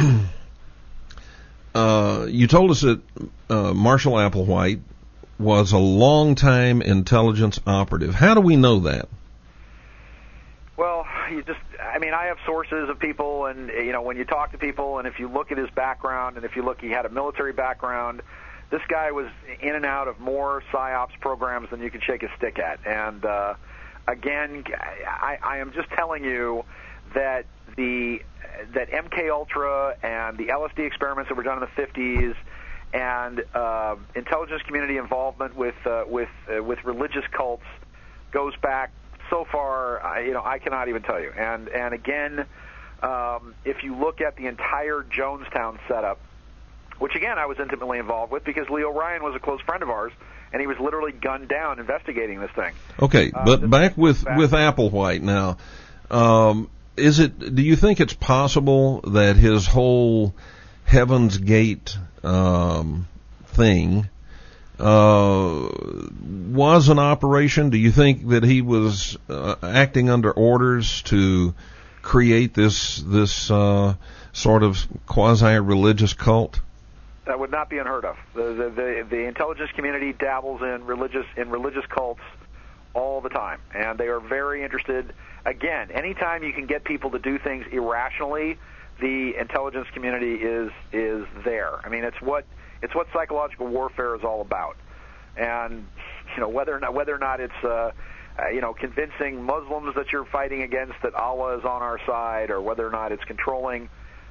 S2: you told us that Marshall Applewhite was a long-time intelligence operative. How do we know that?
S4: Well, I have sources of people, and when you talk to people, and if you look at his background, and if you look, he had a military background. This guy was in and out of more PSYOPs programs than you could shake a stick at. And again, I am just telling you that that MK Ultra and the LSD experiments that were done in the 50s, and intelligence community involvement with religious cults goes back so far, I cannot even tell you. And again, if you look at the entire Jonestown setup, which again I was intimately involved with because Leo Ryan was a close friend of ours, and he was literally gunned down investigating this thing.
S2: Okay, but back with Applewhite now. Do you think it's possible that his whole Heaven's Gate thing was an operation? Do you think that he was acting under orders to create this sort of quasi-religious cult?
S4: That would not be unheard of. The intelligence community dabbles in religious cults all the time, and they are very interested. Again, anytime you can get people to do things irrationally, the intelligence community is there. I mean, it's what psychological warfare is all about. And whether or not it's convincing Muslims that you're fighting against that Allah is on our side, or whether or not it's controlling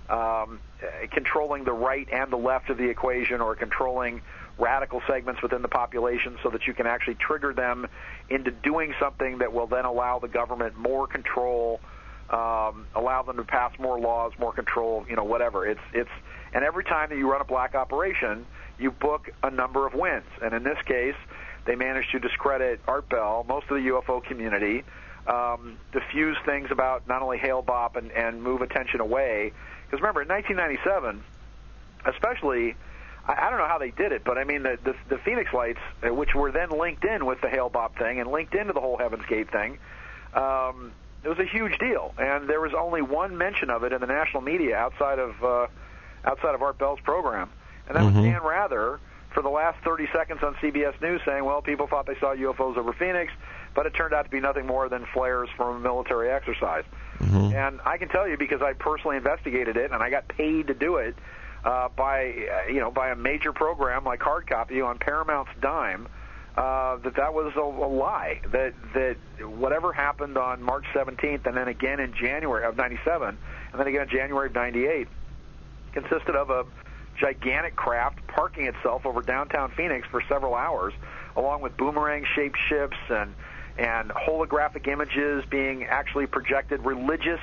S4: the right and the left of the equation, or controlling radical segments within the population so that you can actually trigger them into doing something that will then allow the government more control allow them to pass more laws, more control, whatever. And every time that you run a black operation, you book a number of wins. And in this case, they managed to discredit Art Bell, most of the UFO community, diffuse things about not only Hale-Bopp and move attention away. Because remember, in 1997, especially, I don't know how they did it, but I mean, the Phoenix Lights, which were then linked in with the Hale-Bopp thing and linked into the whole Heaven's Gate thing, it was a huge deal. And there was only one mention of it in the national media outside of Art Bell's program. And that was Dan Rather for the last 30 seconds on CBS News saying, well, people thought they saw UFOs over Phoenix, but it turned out to be nothing more than flares from a military exercise. And I can tell you, because I personally investigated it and I got paid to do it by a major program like Hard Copy on Paramount's dime, that was a lie. That whatever happened on March 17th and then again in January of 97 and then again in January of 98 consisted of a gigantic craft parking itself over downtown Phoenix for several hours, along with boomerang-shaped ships and holographic images being actually projected, religious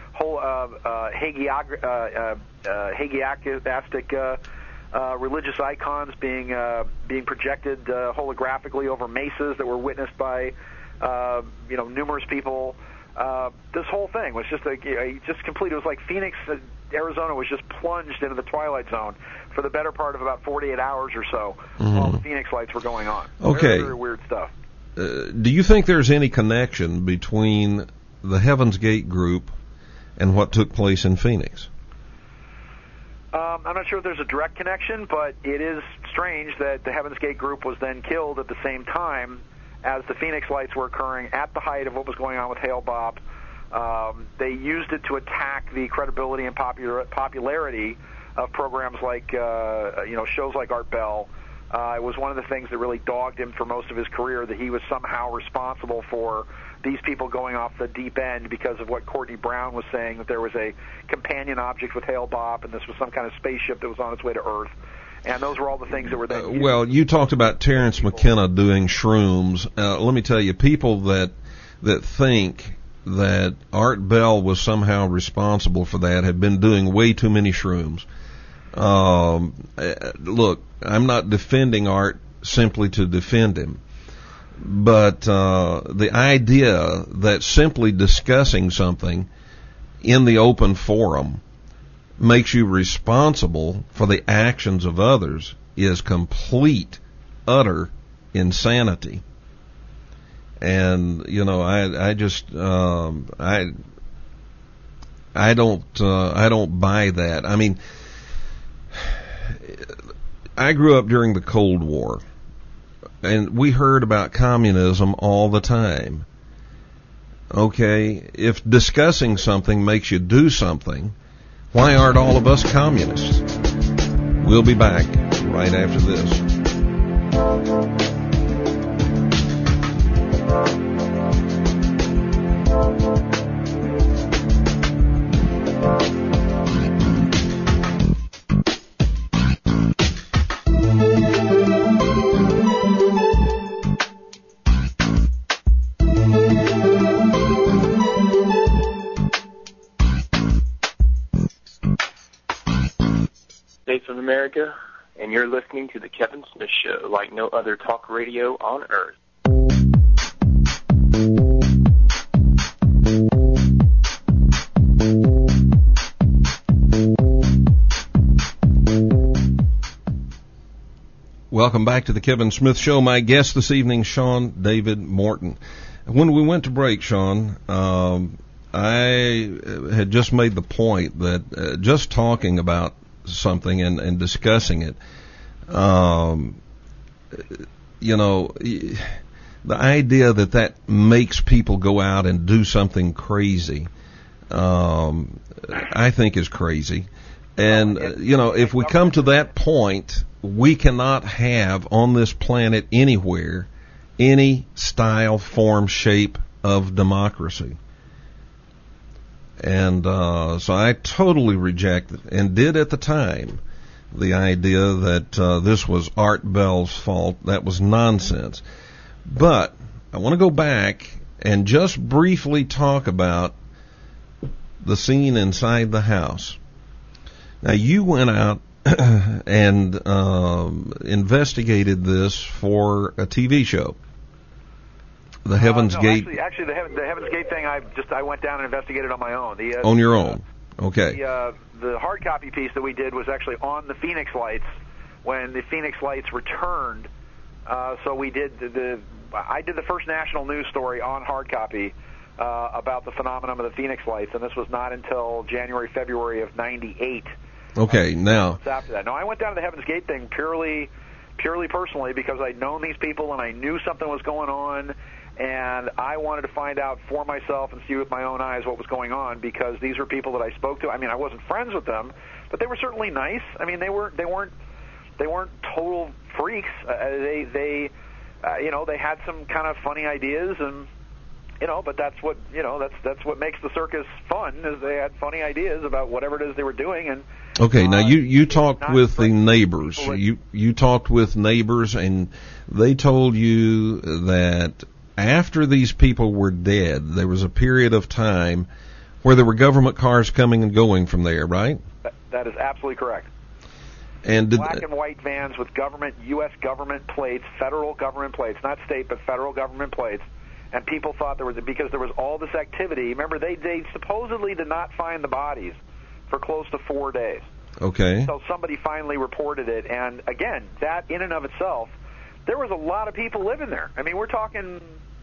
S4: hagiastic religious icons being projected holographically over mesas that were witnessed by numerous people. This whole thing was just complete. It was like Phoenix, Arizona was just plunged into the twilight zone for the better part of about 48 hours or so while the Phoenix Lights were going on.
S2: Okay.
S4: Very, very weird stuff.
S2: Do you think there's any connection between the Heaven's Gate group and what took place in Phoenix?
S4: I'm not sure if there's a direct connection, but it is strange that the Heaven's Gate group was then killed at the same time as the Phoenix Lights were occurring at the height of what was going on with Hale-Bopp. They used it to attack the credibility and popularity of programs like, shows like Art Bell. It was one of the things that really dogged him for most of his career, that he was somehow responsible for these people going off the deep end because of what Courtney Brown was saying, that there was a companion object with Hale-Bopp and this was some kind of spaceship that was on its way to Earth. And those were all the things that were then used. Well,
S2: you talked about Terrence McKenna doing shrooms. Let me tell you, people that think that Art Bell was somehow responsible for that have been doing way too many shrooms. Look, I'm not defending Art simply to defend him, but the idea that simply discussing something in the open forum makes you responsible for the actions of others is complete, utter insanity. And I don't buy that. I mean, I grew up during the Cold War, and we heard about communism all the time. Okay, if discussing something makes you do something, why aren't all of us communists? We'll be back right after this.
S6: America, and you're listening to The Kevin Smith Show, like no other talk radio on earth.
S2: Welcome back to The Kevin Smith Show. My guest this evening, Sean David Morton. When we went to break, Sean, I had just made the point that just talking about something and discussing it, the idea that makes people go out and do something crazy, I think is crazy. And, if we come to that point, we cannot have on this planet anywhere any style, form, shape of democracy. And so I totally rejected, and did at the time, the idea that this was Art Bell's fault. That was nonsense. But I want to go back and just briefly talk about the scene inside the house. Now, you went out and investigated this for a TV show, the Heaven's Gate.
S4: Actually, the Heaven's Gate thing, I went down and investigated on my own.
S2: On your own, okay.
S4: The hard copy piece that we did was actually on the Phoenix Lights when the Phoenix Lights returned. So we did I did the first national news story on hard copy about the phenomenon of the Phoenix Lights, and this was not until January, February of '98.
S2: Okay, now
S4: after that, no, I went down to the Heaven's Gate thing purely personally because I'd known these people and I knew something was going on, and I wanted to find out for myself and see with my own eyes what was going on, because these were people that I spoke to. I mean, I wasn't friends with them, but they were certainly nice. I mean, they weren't total freaks. They had some kind of funny ideas, and but that's what makes the circus fun, is they had funny ideas about whatever it is they were doing. And
S2: okay, now you talked with the neighbors. You talked with neighbors, and they told you that after these people were dead, there was a period of time where there were government cars coming and going from there, right?
S4: That is absolutely correct.
S2: And
S4: black and white vans with U.S. government plates, federal government plates, not state, but federal government plates. And people thought because there was all this activity. Remember, they supposedly did not find the bodies for close to 4 days.
S2: Okay.
S4: So somebody finally reported it. And again, that in and of itself, there was a lot of people living there. I mean, we're talking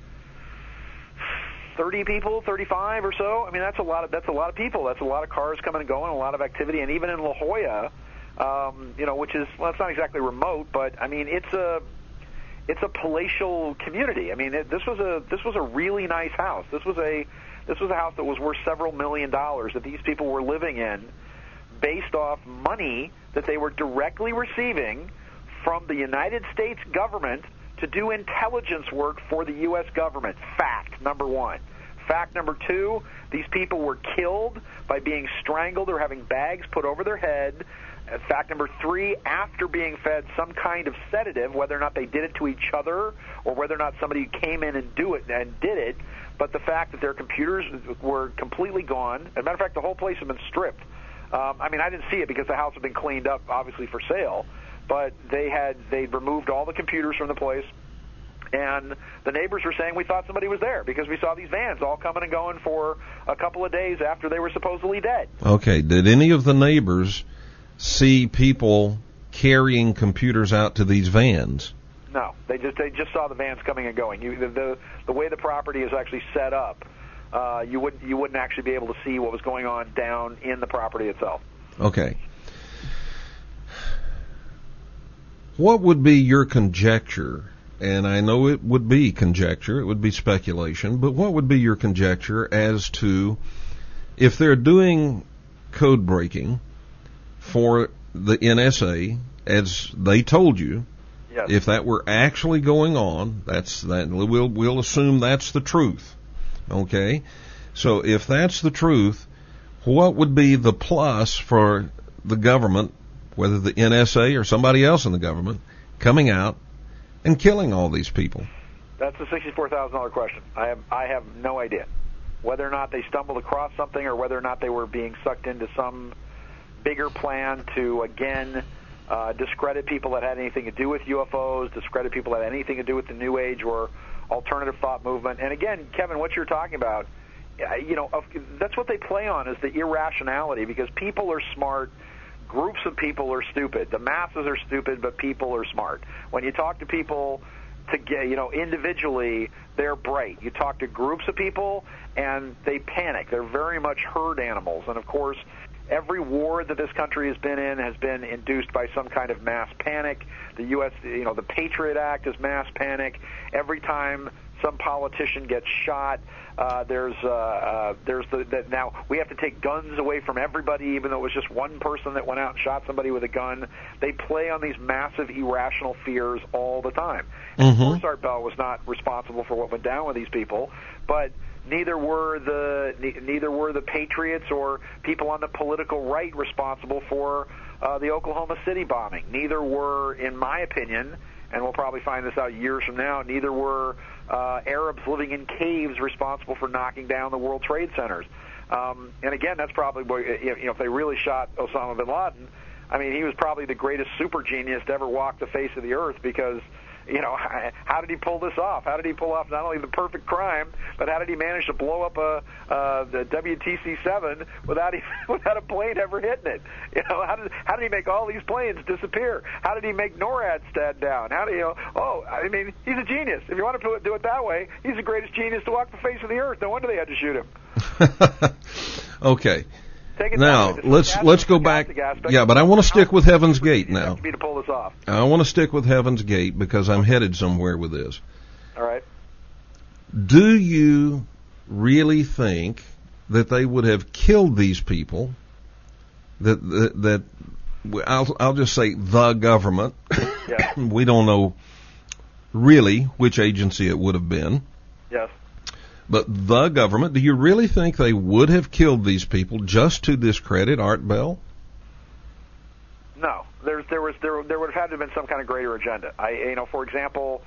S4: 30 people, 35 or so. I mean, that's a lot of people. That's a lot of cars coming and going, a lot of activity. And even in La Jolla, which is, well, it's not exactly remote, but I mean, it's a palatial community. I mean, this was a really nice house. This was a house that was worth several $1 million that these people were living in, based off money that they were directly receiving from the United States government to do intelligence work for the U.S. government. Fact number one. Fact number two, these people were killed by being strangled or having bags put over their head. Fact number three, after being fed some kind of sedative, whether or not they did it to each other or whether or not somebody came in and did it, but the fact that their computers were completely gone. As a matter of fact, the whole place had been stripped. I mean, I didn't see it because the house had been cleaned up, obviously for sale, but they'd removed all the computers from the place. And the neighbors were saying we thought somebody was there because we saw these vans all coming and going for a couple of days after they were supposedly dead. Okay,
S2: did any of the neighbors see people carrying computers out to these vans?
S4: No, they just saw the vans coming and going. The way the property is actually set up, you wouldn't actually be able to see what was going on down in the property itself.
S2: Okay. What would be your conjecture? And I know it would be conjecture, it would be speculation, but what would be your conjecture as to if they're doing code breaking for the NSA, as they told you,
S4: yes,
S2: if that were actually going on, we'll assume that's the truth. Okay? So if that's the truth, what would be the plus for the government, whether the NSA or somebody else in the government, coming out and killing all these people?
S4: That's a $64,000 question. I have no idea whether or not they stumbled across something or whether or not they were being sucked into some bigger plan to, again, discredit people that had anything to do with UFOs, discredit people that had anything to do with the New Age or alternative thought movement. And again, Kevin, what you're talking about, that's what they play on, is the irrationality, because people are smart. Groups of people are stupid. The masses are stupid, but people are smart. When you talk to people individually, they're bright. You talk to groups of people, and they panic. They're very much herd animals. And, of course, every war that this country has been in has been induced by some kind of mass panic. The U.S., the Patriot Act is mass panic. Every time some politician gets shot, now we have to take guns away from everybody, even though it was just one person that went out and shot somebody with a gun. They play on these massive irrational fears all the time. And of course, Art Bell was not responsible for what went down with these people, but neither were the Patriots or people on the political right responsible for the Oklahoma City bombing. Neither were, in my opinion, and we'll probably find this out years from now, neither were Arabs living in caves responsible for knocking down the World Trade Centers. And again, that's probably where, if they really shot Osama bin Laden, I mean, he was probably the greatest super genius to ever walk the face of the earth because, how did he pull this off? How did he pull off not only the perfect crime, but how did he manage to blow up the WTC-7 without a plane ever hitting it? How did he make all these planes disappear? How did he make NORAD stand down? He's a genius. If you want to do it that way, he's the greatest genius to walk the face of the earth. No wonder they had to shoot him.
S2: Okay. Now, let's go back. Yeah, but I want to stick with Heaven's Gate now.
S4: To pull this off.
S2: I want to stick with Heaven's Gate because I'm headed somewhere with this.
S4: All right.
S2: Do you really think that they would have killed these people? That I'll just say the government.
S4: Yeah.
S2: We don't know really which agency it would have been.
S4: Yes.
S2: But the government, do you really think they would have killed these people just to discredit Art Bell?
S4: No. There would have had to have been some kind of greater agenda. For example,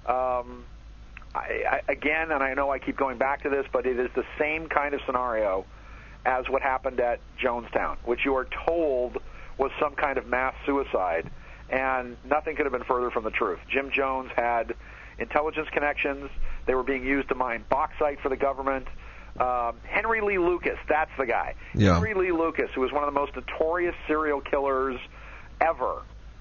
S4: again, and I know I keep going back to this, but it is the same kind of scenario as what happened at Jonestown, which you are told was some kind of mass suicide, and nothing could have been further from the truth. Jim Jones had intelligence connections. They were being used to mine bauxite for the government. Henry Lee Lucas, that's the guy.
S2: Yeah.
S4: Henry Lee Lucas, who was one of the most notorious serial killers ever,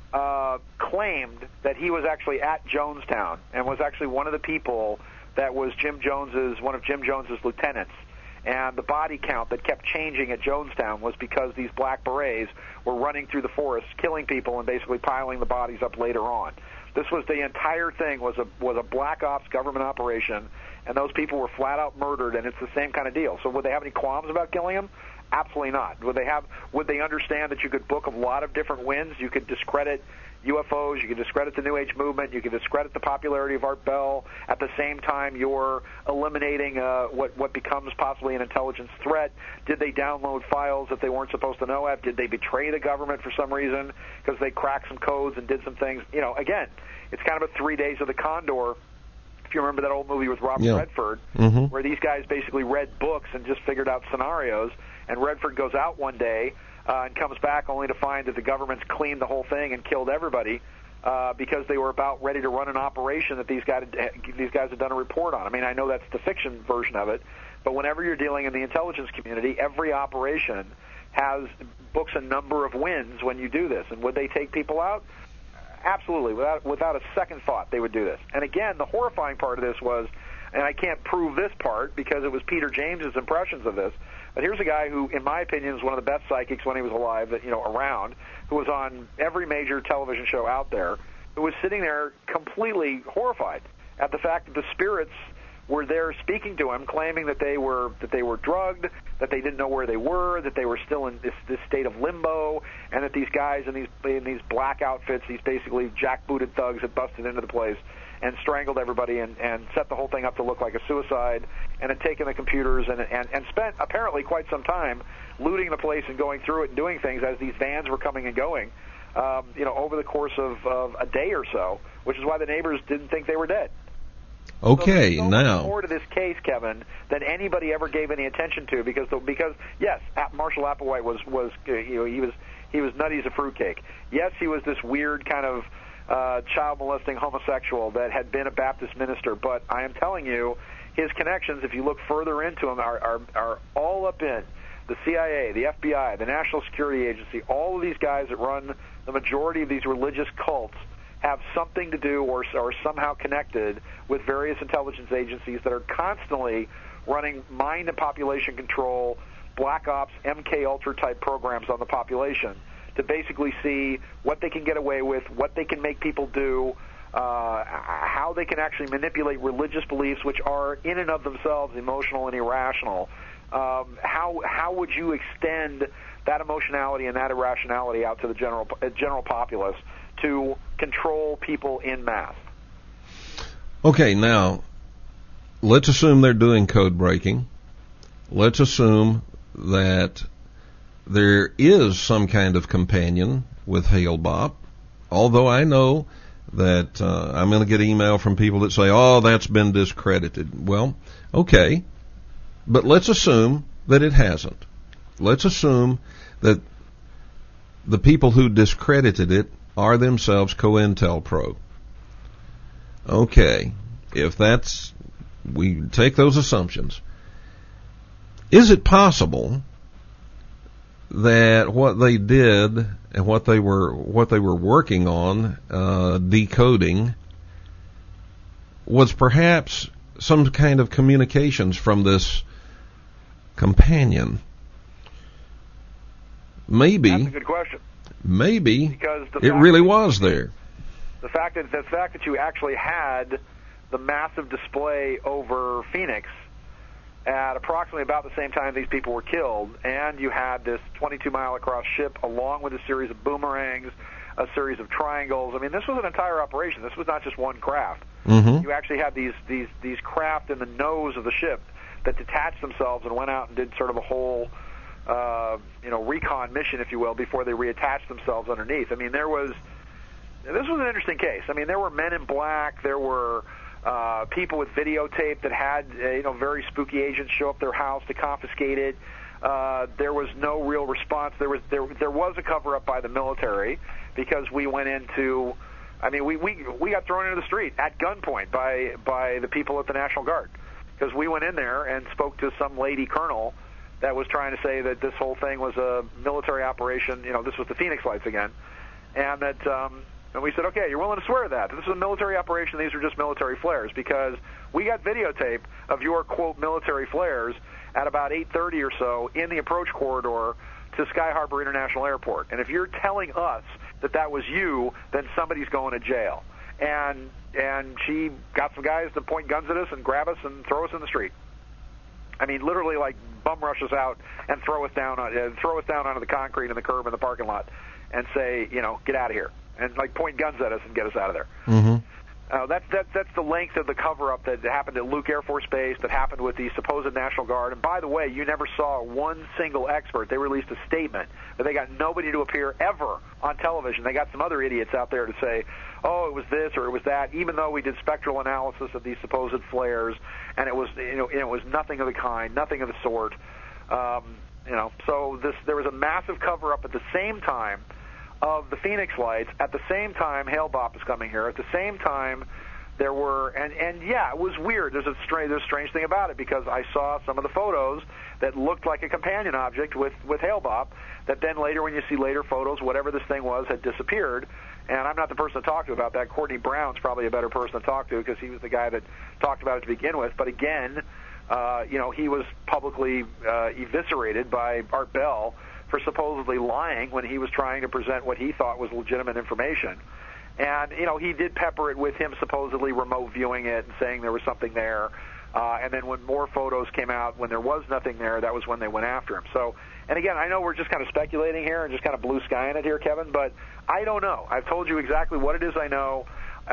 S4: claimed that he was actually at Jonestown and was actually one of the people that was one of Jim Jones's lieutenants. And the body count that kept changing at Jonestown was because these black berets were running through the forest, killing people, and basically piling the bodies up later on. This was the entire thing was a black ops government operation, and those people were flat out murdered, and it's the same kind of deal. So would they have any qualms about killing them? Absolutely not. Would they understand that you could book a lot of different wins? You could discredit UFOs, you could discredit the New Age movement, you could discredit the popularity of Art Bell. At the same time, you're eliminating what becomes possibly an intelligence threat. Did they download files that they weren't supposed to know of? Did they betray the government for some reason because they cracked some codes and did some things? Again, it's kind of a 3 Days of the Condor. If you remember that old movie with Robert Redford, where these guys basically read books and just figured out scenarios, and Redford goes out one day and comes back only to find that the government's cleaned the whole thing and killed everybody because they were about ready to run an operation that these guys had done a report on. I mean, I know that's the fiction version of it, but whenever you're dealing in the intelligence community, every operation books a number of wins when you do this. And would they take people out? Absolutely, without a second thought, they would do this. And again, the horrifying part of this was, and I can't prove this part because it was Peter James's impressions of this, but here's a guy who, in my opinion, is one of the best psychics when he was alive, around, who was on every major television show out there, who was sitting there completely horrified at the fact that the spirits were there speaking to him, claiming that they were drugged, that they didn't know where they were, that they were still in this state of limbo, and that these guys in these black outfits, these basically jackbooted thugs, had busted into the place and strangled everybody and set the whole thing up to look like a suicide, and had taken the computers and spent apparently quite some time looting the place and going through it and doing things as these vans were coming and going, over the course of a day or so, which is why the neighbors didn't think they were dead.
S2: Okay,
S4: so
S2: now
S4: much more to this case, Kevin, than anybody ever gave any attention to, because yes, Marshall Applewhite was he was nutty as a fruitcake. Yes, he was this weird kind of child molesting homosexual that had been a Baptist minister, but I am telling you, his connections, if you look further into them, are all up in the CIA, the FBI, the National Security Agency. All of these guys that run the majority of these religious cults have something to do or somehow connected with various intelligence agencies that are constantly running mind and population control, black ops, MK Ultra type programs on the population to basically see what they can get away with, what they can make people do, how they can actually manipulate religious beliefs, which are in and of themselves emotional and irrational. How would you extend that emotionality and that irrationality out to the general populace to control people in mass?
S2: Okay, now, let's assume they're doing code breaking. Let's assume that there is some kind of companion with Hale-Bopp, although I know that I'm going to get email from people that say, oh, that's been discredited. Well, okay, but let's assume that it hasn't. Let's assume that the people who discredited it are themselves COINTELPRO. Okay, if we take those assumptions, is it possible that what they did and what they were working on, decoding, was perhaps some kind of communications from this companion? Maybe.
S4: That's a good question.
S2: Maybe
S4: because
S2: it really was there.
S4: The fact that you actually had the massive display over Phoenix at approximately about the same time these people were killed, and you had this 22-mile-across ship along with a series of boomerangs, a series of triangles. I mean, this was an entire operation. This was not just one craft.
S2: Mm-hmm.
S4: You actually had these craft in the nose of the ship that detached themselves and went out and did sort of a whole recon mission, if you will, before they reattached themselves underneath. I mean, this was an interesting case. I mean, there were men in black. There were people with videotape that had very spooky agents show up their house to confiscate it. There was no real response. There was a cover up by the military because we went into. I mean, we got thrown into the street at gunpoint by the people at the National Guard because we went in there and spoke to some lady colonel that was trying to say that this whole thing was a military operation. This was the Phoenix Lights again, and that. And we said, okay, you're willing to swear that this is a military operation, these are just military flares, because we got videotape of your, quote, military flares at about 8:30 or so in the approach corridor to Sky Harbor International Airport. And if you're telling us that was you, then somebody's going to jail. And she got some guys to point guns at us and grab us and throw us in the street. I mean, literally like bum rush us out and throw us down onto the concrete and the curb in the parking lot and say, get out of here. And like point guns at us and get us out of there.
S2: Mm-hmm.
S4: That's the length of the cover-up that happened at Luke Air Force Base, that happened with the supposed National Guard. And by the way, you never saw one single expert. They released a statement, but they got nobody to appear ever on television. They got some other idiots out there to say, oh, it was this or it was that, even though we did spectral analysis of these supposed flares, and it was it was nothing of the kind, nothing of the sort. So there was a massive cover-up at the same time of the Phoenix Lights. At the same time, Hale Bopp is coming here. At the same time, there were, and yeah, it was weird. There's a strange thing about it, because I saw some of the photos that looked like a companion object with Hale Bopp, that then later, when you see later photos, whatever this thing was had disappeared. And I'm not the person to talk to about that. Courtney Brown's probably a better person to talk to, because he was the guy that talked about it to begin with. But again, he was publicly eviscerated by Art Bell for supposedly lying when he was trying to present what he thought was legitimate information. And, he did pepper it with him supposedly remote viewing it and saying there was something there. And then when more photos came out, when there was nothing there, that was when they went after him. So, and again, I know we're just kind of speculating here and just kind of blue skying it here, Kevin, but I don't know. I've told you exactly what it is I know.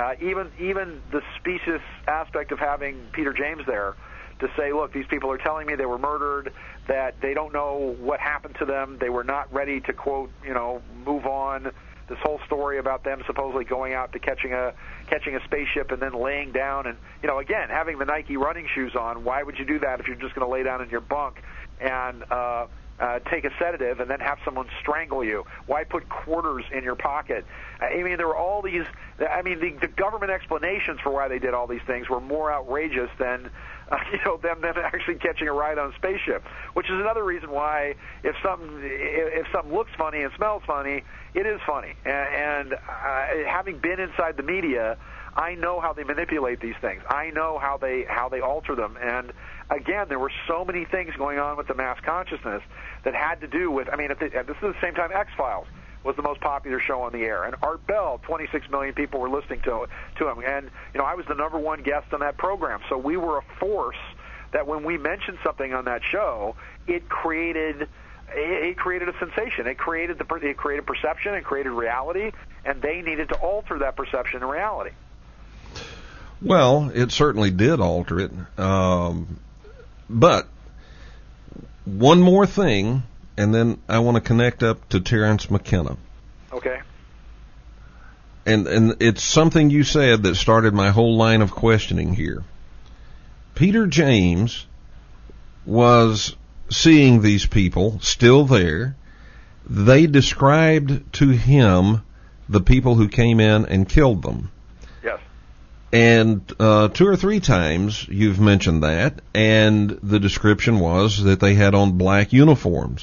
S4: Even the specious aspect of having Peter James there to say, look, these people are telling me they were murdered, that they don't know what happened to them, they were not ready to, quote, move on. This whole story about them supposedly going out to catching a spaceship and then laying down, and again, having the Nike running shoes on. Why would you do that if you're just going to lay down in your bunk and take a sedative and then have someone strangle you? Why put quarters in your pocket? I mean, there were all these. I mean, the government explanations for why they did all these things were more outrageous than them actually catching a ride on a spaceship, which is another reason why if something looks funny and smells funny, it is funny. And having been inside the media, I know how they manipulate these things. I know how they alter them. And again, there were so many things going on with the mass consciousness that had to do with. I mean, this is the same time X-Files was the most popular show on the air, and Art Bell, 26 million people were listening to him, and I was the number one guest on that program. So we were a force that when we mentioned something on that show, it created a sensation. It created perception, it created reality, and they needed to alter that perception and reality.
S2: Well, it certainly did alter it, but one more thing. And then I want to connect up to Terence McKenna.
S4: Okay.
S2: And it's something you said that started my whole line of questioning here. Peter James was seeing these people still there, they described to him the people who came in and killed them.
S4: Yes.
S2: And 2 or 3 times you've mentioned that, and the description was that they had on black uniforms.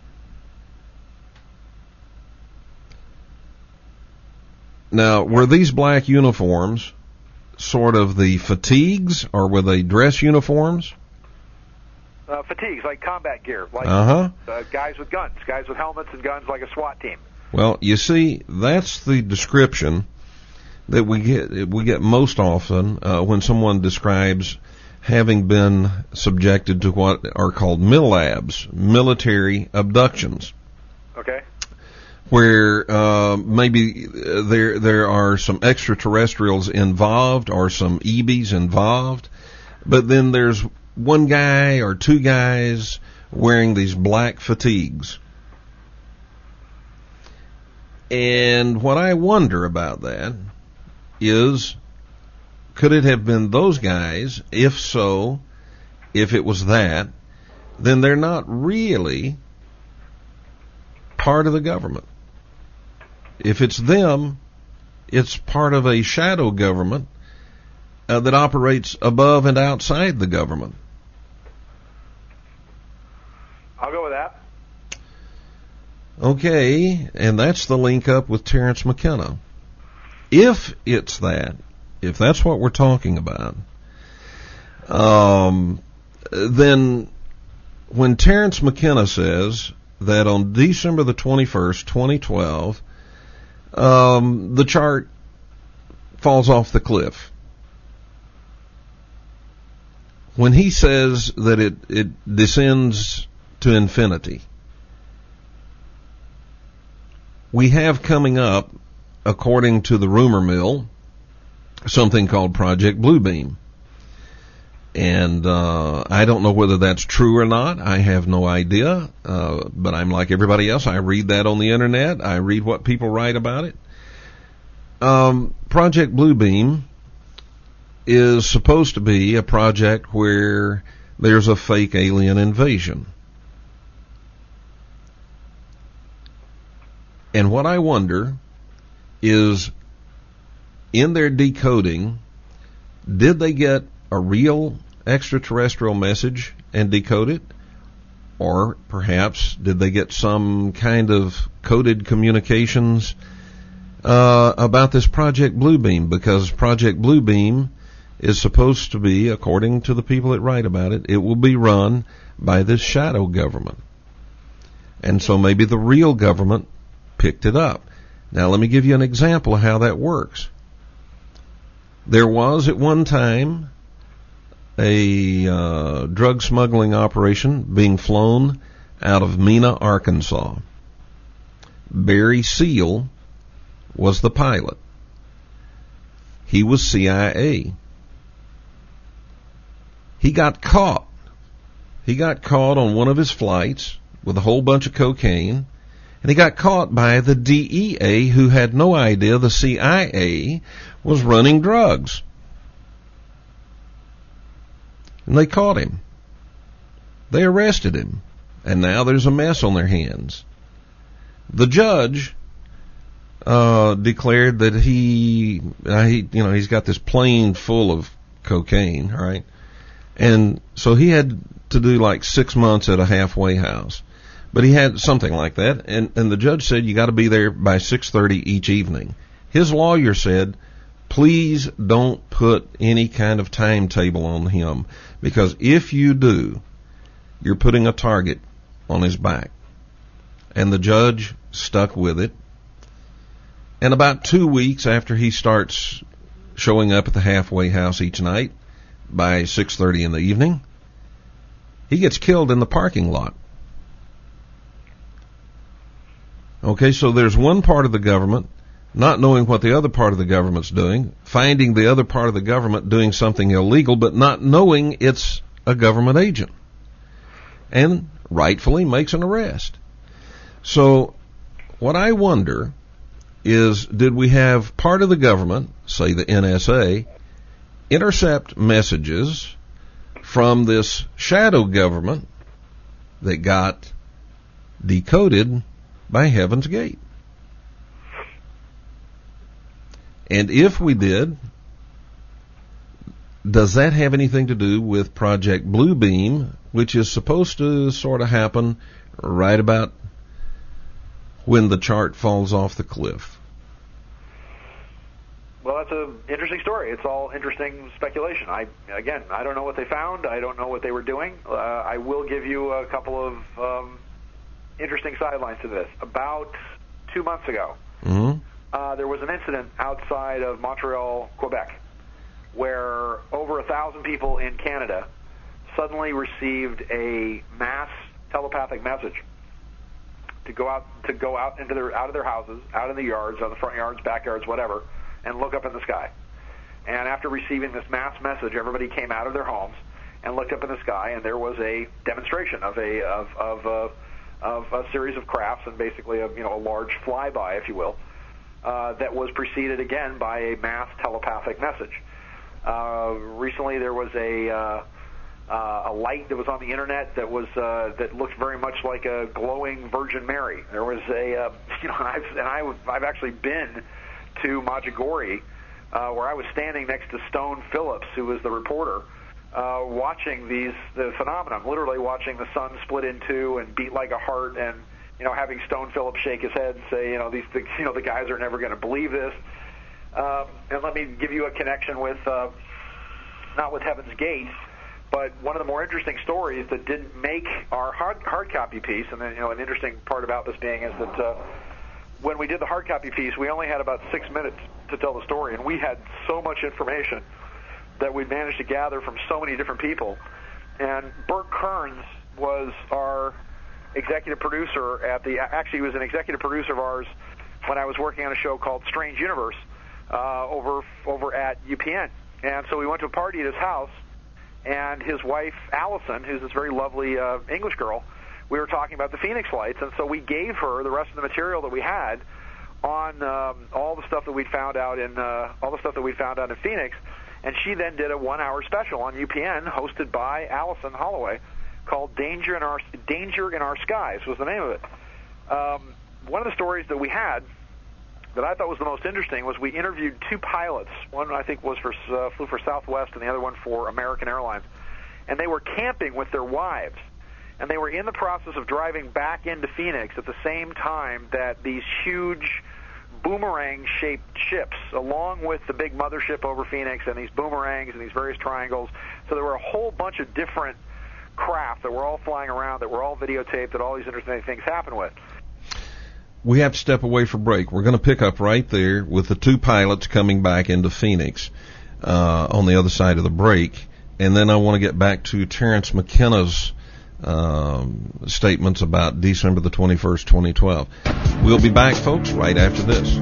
S2: Now, were these black uniforms sort of the fatigues, or were they dress uniforms?
S4: Fatigues, like combat gear, like guys with guns, guys with helmets and guns, like a SWAT team.
S2: Well, you see, that's the description that we get most often when someone describes having been subjected to what are called MILABs, military abductions.
S4: Okay.
S2: Where maybe there are some extraterrestrials involved or some EBs involved, but then there's one guy or 2 guys wearing these black fatigues. And what I wonder about that is, could it have been those guys? If so, if it was that, then they're not really part of the government. If it's them, it's part of a shadow government that operates above and outside the government.
S4: I'll go with that.
S2: Okay, and that's the link up with Terence McKenna. If it's that, if that's what we're talking about, then when Terence McKenna says that on December the 21st, 2012, the chart falls off the cliff. When he says that it descends to infinity, we have coming up, according to the rumor mill, something called Project Bluebeam. And I don't know whether that's true or not. I have no idea. But I'm like everybody else. I read that on the internet. I read what people write about it. Project Bluebeam is supposed to be a project where there's a fake alien invasion. And what I wonder is, in their decoding, did they get a real extraterrestrial message and decode it? Or perhaps did they get some kind of coded communications about this Project Bluebeam? Because Project Bluebeam is supposed to be, according to the people that write about it, it will be run by this shadow government. And so maybe the real government picked it up. Now let me give you an example of how that works. There was at one time a drug smuggling operation being flown out of Mena, Arkansas. Barry Seal was the pilot. He was CIA. He got caught. He got caught on one of his flights with a whole bunch of cocaine, and he got caught by the DEA, who had no idea the CIA was running drugs. And they caught him. They arrested him. And now there's a mess on their hands. The judge declared that he's got this plane full of cocaine, right? And so he had to do like 6 months at a halfway house. But he had something like that, and the judge said you got to be there by 6:30 each evening. His lawyer said, please don't put any kind of timetable on him, because if you do, you're putting a target on his back. And the judge stuck with it. And about 2 weeks after he starts showing up at the halfway house each night by 6:30 in the evening, he gets killed in the parking lot. Okay, so there's one part of the government not knowing what the other part of the government's doing, finding the other part of the government doing something illegal, but not knowing it's a government agent, and rightfully makes an arrest. So what I wonder is, did we have part of the government, say the NSA, intercept messages from this shadow government that got decoded by Heaven's Gate? And if we did, does that have anything to do with Project Bluebeam, which is supposed to sort of happen right about when the chart falls off the cliff?
S4: Well, that's an interesting story. It's all interesting speculation. I don't know what they found. I don't know what they were doing. I will give you a couple of interesting sidelines to this. About 2 months ago, there was an incident outside of Montreal, Quebec, where over 1,000 people in Canada suddenly received a mass telepathic message to go out out of their houses, out in the yards, on the front yards, backyards, whatever, and look up in the sky. And after receiving this mass message, everybody came out of their homes and looked up in the sky, and there was a demonstration of a series of crafts, and basically a large flyby, if you will, that was preceded again by a mass telepathic message. Recently, there was a light that was on the internet that was that looked very much like a glowing Virgin Mary. There was I've actually been to Majigori, where I was standing next to Stone Phillips, who was the reporter, watching the phenomenon, literally watching the sun split in two and beat like a heart, and having Stone Phillips shake his head and say, the guys are never going to believe this. And let me give you a connection with not with Heaven's Gate, but one of the more interesting stories that didn't make our hard copy piece. And then an interesting part about this being is that when we did the hard copy piece, we only had about 6 minutes to tell the story, and we had so much information that we'd managed to gather from so many different people. And Bert Kearns was our executive producer actually, he was an executive producer of ours when I was working on a show called Strange Universe over at UPN. And so we went to a party at his house, and his wife, Allison, who's this very lovely English girl, we were talking about the Phoenix Lights, and so we gave her the rest of the material that we had on all the stuff that we found out in Phoenix, and she then did a 1-hour special on UPN hosted by Allison Holloway called Danger in Our Skies was the name of it. One of the stories that we had that I thought was the most interesting was we interviewed 2 pilots. One I think was flew for Southwest, and the other one for American Airlines, and they were camping with their wives. And they were in the process of driving back into Phoenix at the same time that these huge boomerang-shaped ships, along with the big mothership over Phoenix and these boomerangs and these various triangles. So there were a whole bunch of different craft that were all flying around, that were all videotaped, that all these interesting things happened with.
S2: We have to step away for break. We're going to pick up right there with the 2 pilots coming back into Phoenix on the other side of the break. And then I want to get back to Terrence McKenna's statements about December the 21st, 2012. We'll be back, folks, right after this.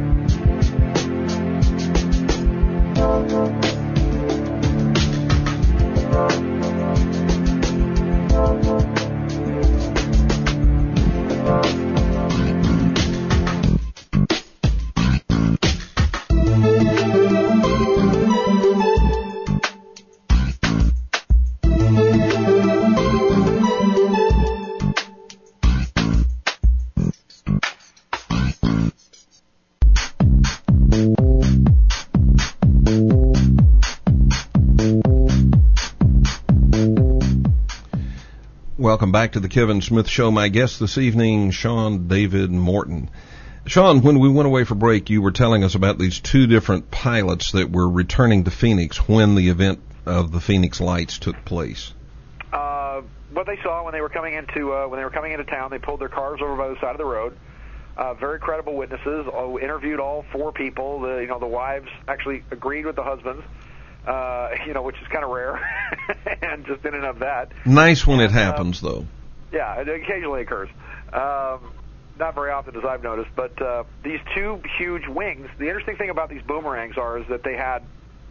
S2: Welcome back to the Kevin Smith Show. My guest this evening, Sean David Morton. Sean, when we went away for break, you were telling us about these 2 different pilots that were returning to Phoenix when the event of the Phoenix Lights took place.
S4: What they saw when they were coming into town, they pulled their cars over by the side of the road. Very credible witnesses. Interviewed all 4 people. The wives actually agreed with the husbands. Which is kind of rare, and just in and of that.
S2: Nice when it happens, though.
S4: Yeah, it occasionally occurs. Not very often, as I've noticed. But these 2 huge wings. The interesting thing about these boomerangs is that they had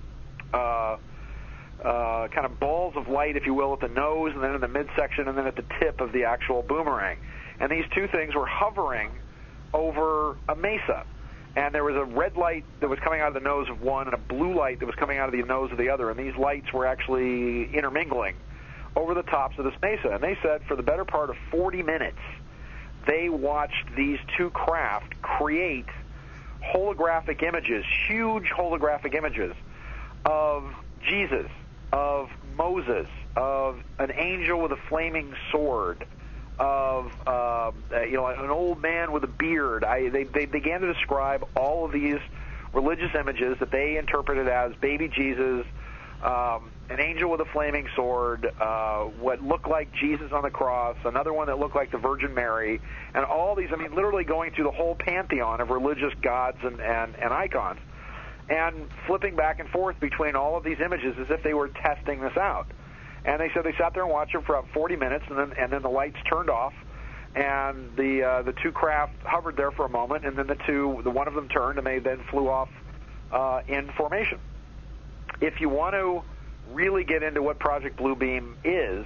S4: kind of balls of light, if you will, at the nose, and then in the midsection, and then at the tip of the actual boomerang. And these 2 things were hovering over a mesa. And there was a red light that was coming out of the nose of one and a blue light that was coming out of the nose of the other. And these lights were actually intermingling over the tops of this mesa. And they said for the better part of 40 minutes, they watched these two craft create holographic images, huge holographic images of Jesus, of Moses, of an angel with a flaming sword, of an old man with a beard. They began to describe all of these religious images that they interpreted as baby Jesus, an angel with a flaming sword, what looked like Jesus on the cross, another one that looked like the Virgin Mary, and all these, literally going through the whole pantheon of religious gods and icons, and flipping back and forth between all of these images as if they were testing this out. And they said they sat there and watched it for about 40 minutes, and then the lights turned off, and the two craft hovered there for a moment, and then the one of them turned, and they then flew off in formation. If you want to really get into what Project Bluebeam is,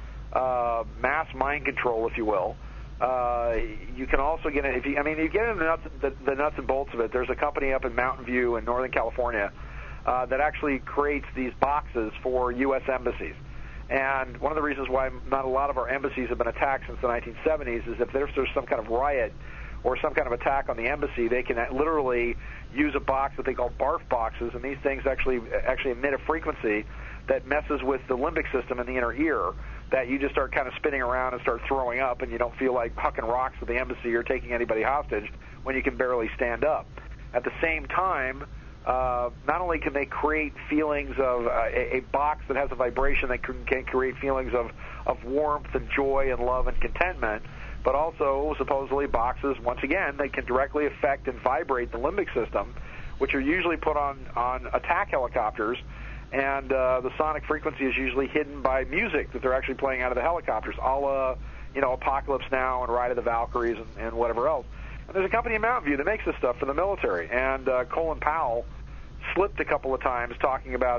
S4: mass mind control, if you will, you can also get in. If you get into the nuts and bolts of it, there's a company up in Mountain View in Northern California that actually creates these boxes for U.S. embassies. And one of the reasons why not a lot of our embassies have been attacked since the 1970s is if there's some kind of riot or some kind of attack on the embassy, they can literally use a box that they call barf boxes, and these things actually emit a frequency that messes with the limbic system in the inner ear, that you just start kind of spinning around and start throwing up, and you don't feel like hucking rocks at the embassy or taking anybody hostage when you can barely stand up. At the same time, not only can they create feelings of a box that has a vibration that can create feelings of warmth and joy and love and contentment, but also supposedly boxes, once again, they can directly affect and vibrate the limbic system, which are usually put on attack helicopters, and the sonic frequency is usually hidden by music that they're actually playing out of the helicopters, a la, Apocalypse Now and Ride of the Valkyries and whatever else. And there's a company in Mountain View that makes this stuff for the military, and Colin Powell slipped a couple of times talking about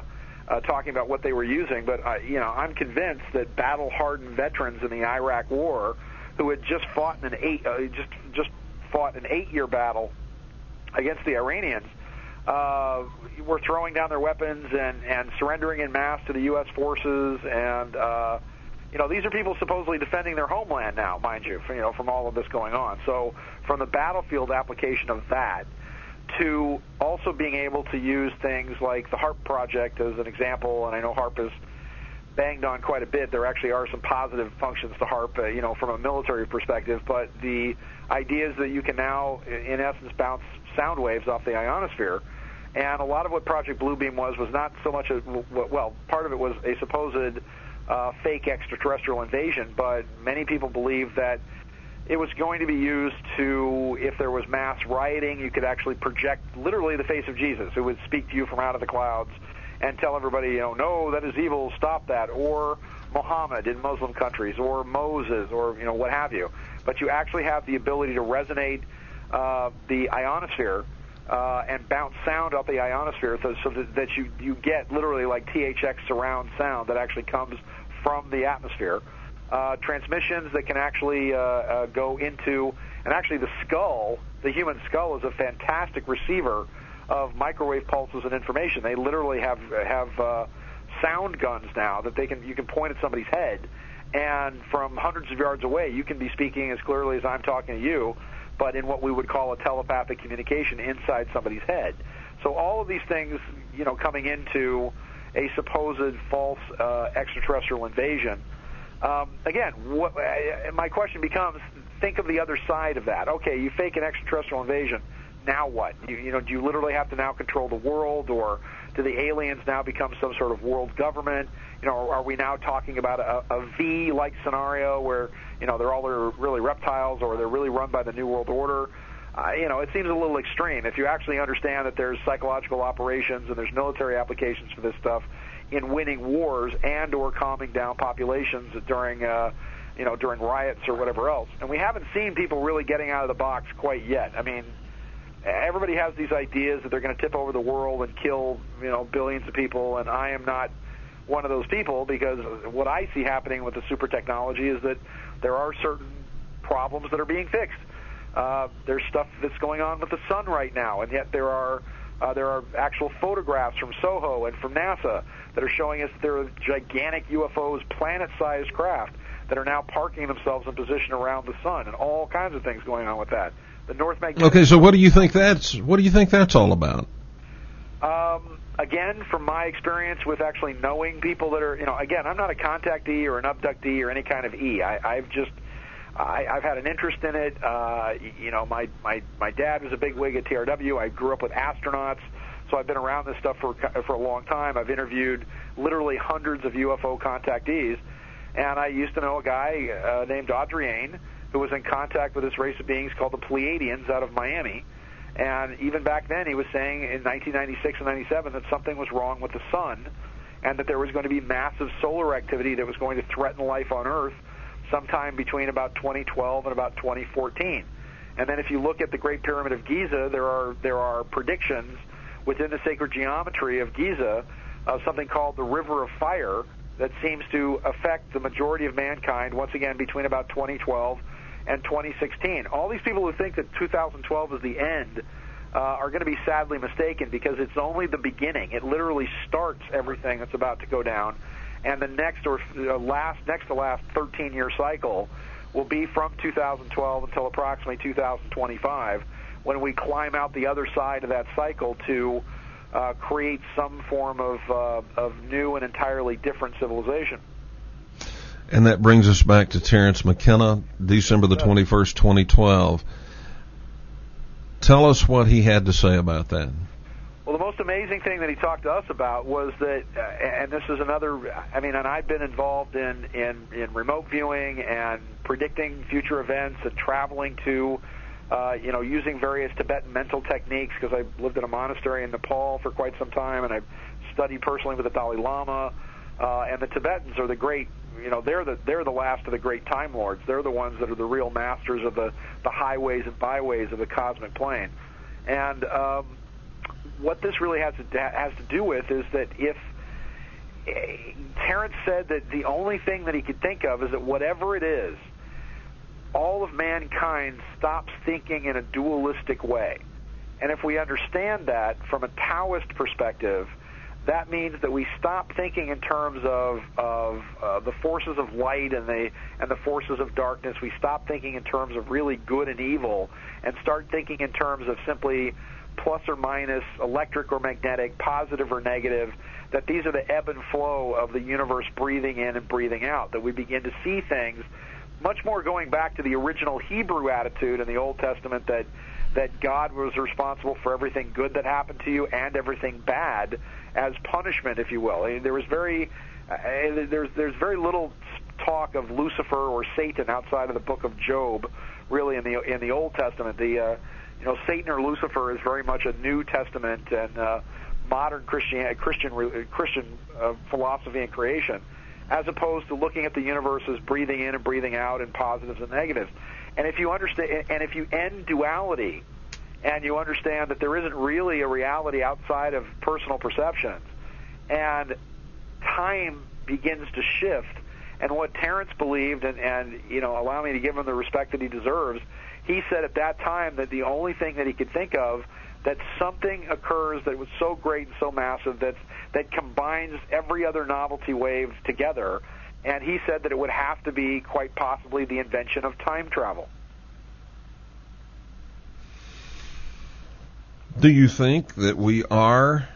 S4: what they were using, but I'm convinced that battle-hardened veterans in the Iraq War who had just fought an 8-year battle against the Iranians were throwing down their weapons and surrendering en masse to the U.S. forces, and these are people supposedly defending their homeland now, mind you, from all of this going on. So from the battlefield application of that to also being able to use things like the HARP project as an example, and I know HARP is banged on quite a bit. There actually are some positive functions to HARP, from a military perspective, but the idea is that you can now, in essence, bounce sound waves off the ionosphere. And a lot of what Project Bluebeam was not so much part of it was a supposed fake extraterrestrial invasion, but many people believe that it was going to be used to, if there was mass rioting, you could actually project literally the face of Jesus, who would speak to you from out of the clouds and tell everybody, no, that is evil, stop that, or Muhammad in Muslim countries, or Moses, or, what have you. But you actually have the ability to resonate the ionosphere and bounce sound off the ionosphere so that you get literally like THX surround sound that actually comes from the atmosphere. Transmissions that can actually go into, and actually the skull, the human skull, is a fantastic receiver of microwave pulses and information. They literally have sound guns now that you can point at somebody's head, and from hundreds of yards away you can be speaking as clearly as I'm talking to you, but in what we would call a telepathic communication inside somebody's head. So all of these things, coming into a supposed false extraterrestrial invasion. Again, my question becomes, think of the other side of that. Okay, you fake an extraterrestrial invasion. Now what? Do you literally have to now control the world, or do the aliens now become some sort of world government? Are we now talking about a V-like scenario where, they're really reptiles, or they're really run by the New World Order? It seems a little extreme. If you actually understand that there's psychological operations and there's military applications for this stuff in winning wars and or calming down populations during riots or whatever else. And we haven't seen people really getting out of the box quite yet. Everybody has these ideas that they're going to tip over the world and kill, billions of people, and I am not one of those people, because what I see happening with the super technology is that there are certain problems that are being fixed. There's stuff that's going on with the sun right now, and yet there are There are actual photographs from SOHO and from NASA that are showing us that there are gigantic UFOs, planet-sized craft, that are now parking themselves in position around the sun, and all kinds of things going on with that. The North Magnetic.
S2: Okay, so what do you think that's all about?
S4: Again, from my experience with actually knowing people that are, again, I'm not a contactee or an abductee or any kind of E. I've had an interest in it. My dad was a big wig at TRW. I grew up with astronauts, so I've been around this stuff for a long time. I've interviewed literally hundreds of UFO contactees, and I used to know a guy named Adrienne who was in contact with this race of beings called the Pleiadians out of Miami. And even back then, he was saying in 1996 and 97 that something was wrong with the sun, and that there was going to be massive solar activity that was going to threaten life on Earth sometime between about 2012 and about 2014. And then if you look at the Great Pyramid of Giza, there are predictions within the sacred geometry of Giza of something called the River of Fire that seems to affect the majority of mankind, once again, between about 2012 and 2016. All these people who think that 2012 is the end are going to be sadly mistaken, because it's only the beginning. It literally starts everything that's about to go down, and the next to last 13-year cycle will be from 2012 until approximately 2025, when we climb out the other side of that cycle to create some form of new and entirely different civilization.
S2: And that brings us back to Terence McKenna, December the 21st, 2012. Tell us what he had to say about that.
S4: Well, the most amazing thing that he talked to us about was that, and this is another, and I've been involved in remote viewing and predicting future events and traveling to, using various Tibetan mental techniques, because I lived in a monastery in Nepal for quite some time, and I've studied personally with the Dalai Lama, and the Tibetans are the great, they're the last of the great Time Lords. They're the ones that are the real masters of the highways and byways of the cosmic plane. And what this really has to do with is that if Terence said that the only thing that he could think of is that whatever it is, all of mankind stops thinking in a dualistic way. And if we understand that from a Taoist perspective, that means that we stop thinking in terms of the forces of light and the forces of darkness. We stop thinking in terms of really good and evil, and start thinking in terms of simply plus or minus, electric or magnetic, positive or negative, that these are the ebb and flow of the universe breathing in and breathing out, that we begin to see things much more going back to the original Hebrew attitude in the Old Testament, that God was responsible for everything good that happened to you and everything bad as punishment, if you will. There's very little talk of Lucifer or Satan outside of the book of Job, really, in the Old Testament. Satan or Lucifer is very much a New Testament and modern Christian philosophy and creation, as opposed to looking at the universe as breathing in and breathing out and positives and negatives. And if you understand, and if you end duality, and you understand that there isn't really a reality outside of personal perceptions, and time begins to shift, and what Terence believed, and allow me to give him the respect that he deserves, he said at that time that the only thing that he could think of, that something occurs that was so great and so massive that combines every other novelty wave together, and he said that it would have to be quite possibly the invention of time travel.
S2: Do you think that we are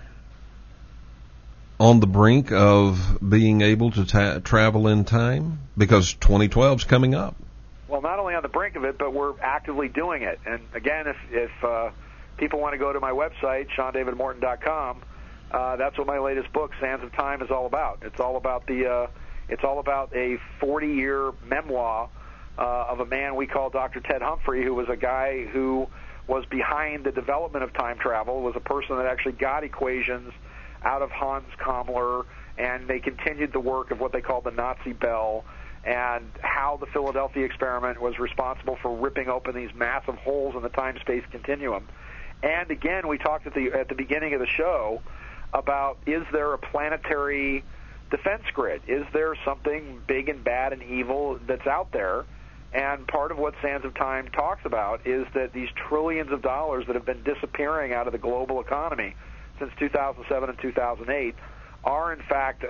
S2: on the brink of being able to travel in time? Because 2012 is coming up.
S4: Well, not only on the brink of it, but we're actively doing it. And again, if people want to go to my website, SeanDavidMorton.com, that's what my latest book, Sands of Time, is all about. It's all about a 40-year memoir of a man we call Dr. Ted Humphrey, who was a guy who was behind the development of time travel, was a person that actually got equations out of Hans Kammler, and they continued the work of what they call the Nazi Bell, and how the Philadelphia experiment was responsible for ripping open these massive holes in the time-space continuum. And again, we talked at the beginning of the show about, is there a planetary defense grid? Is there something big and bad and evil that's out there? And part of what Sands of Time talks about is that these trillions of dollars that have been disappearing out of the global economy since 2007 and 2008 are, in fact,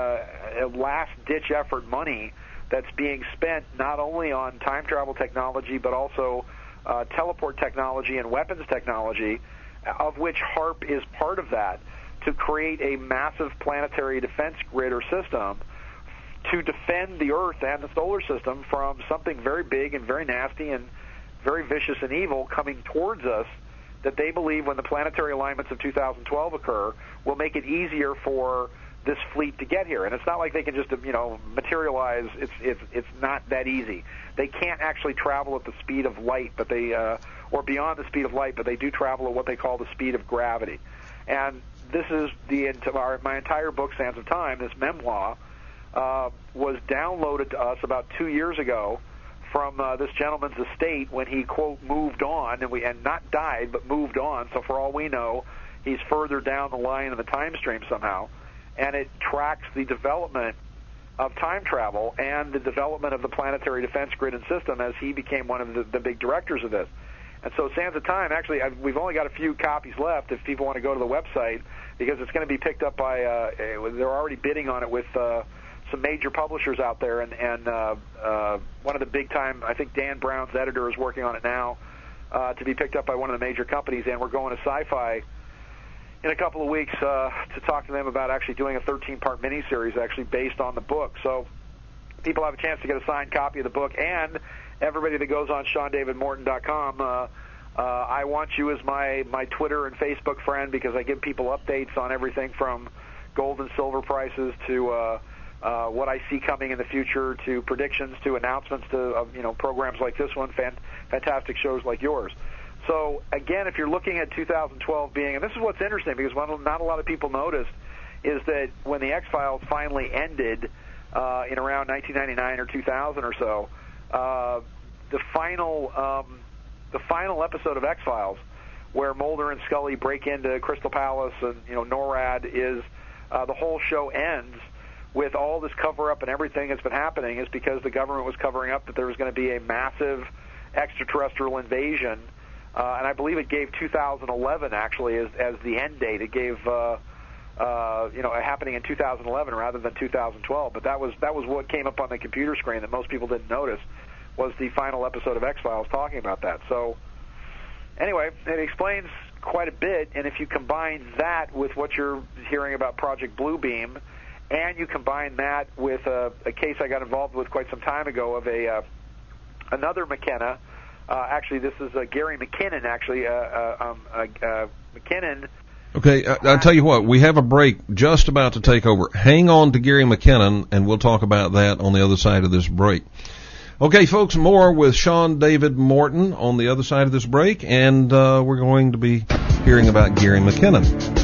S4: a last-ditch effort money that's being spent not only on time travel technology but also teleport technology and weapons technology, of which HARP is part of that, to create a massive planetary defense grid or system to defend the Earth and the solar system from something very big and very nasty and very vicious and evil coming towards us, that they believe when the planetary alignments of 2012 occur will make it easier for this fleet to get here. And it's not like they can just, materialize. It's not that easy. They can't actually travel at the speed of light, but they or beyond the speed of light, but they do travel at what they call the speed of gravity. And this is my entire book, Sands of Time, this memoir, was downloaded to us about 2 years ago from this gentleman's estate when he, quote, moved on, and not died, but moved on. So for all we know, he's further down the line in the time stream somehow. And it tracks the development of time travel and the development of the planetary defense grid and system as he became one of the big directors of this. And so Sands of Time, actually, we've only got a few copies left if people want to go to the website, because it's going to be picked up by, they're already bidding on it with some major publishers out there, and one of the big-time, I think Dan Brown's editor is working on it now, to be picked up by one of the major companies, and we're going to Sci-Fi in a couple of weeks to talk to them about actually doing a 13-part miniseries actually based on the book. So people have a chance to get a signed copy of the book, and everybody that goes on SeanDavidMorton.com, I want you as my Twitter and Facebook friend, because I give people updates on everything from gold and silver prices to what I see coming in the future, to predictions, to announcements, to programs like this one, fantastic shows like yours. So again, if you're looking at 2012 being, and this is what's interesting, because what not a lot of people noticed is that when the X-Files finally ended in around 1999 or 2000 or so, the final episode of X-Files, where Mulder and Scully break into Crystal Palace and NORAD is the whole show ends with all this cover-up and everything that's been happening is because the government was covering up that there was going to be a massive extraterrestrial invasion, and I believe it gave 2011 actually as the end date. It gave happening in 2011 rather than 2012. But that was what came up on the computer screen that most people didn't notice, was the final episode of X-Files talking about that. So anyway, it explains quite a bit, and if you combine that with what you're hearing about Project Bluebeam, and you combine that with a case I got involved with quite some time ago of another McKenna. Actually, this is Gary McKinnon. Actually, McKinnon.
S2: Okay, I'll tell you what. We have a break just about to take over. Hang on to Gary McKinnon, and we'll talk about that on the other side of this break. Okay, folks, more with Sean David Morton on the other side of this break, and we're going to be hearing about Gary McKinnon.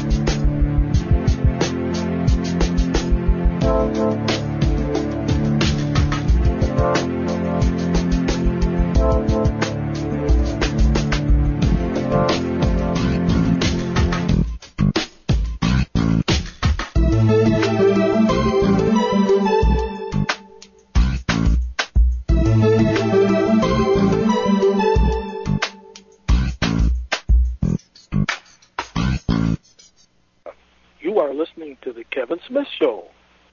S7: Kevin Smith Show.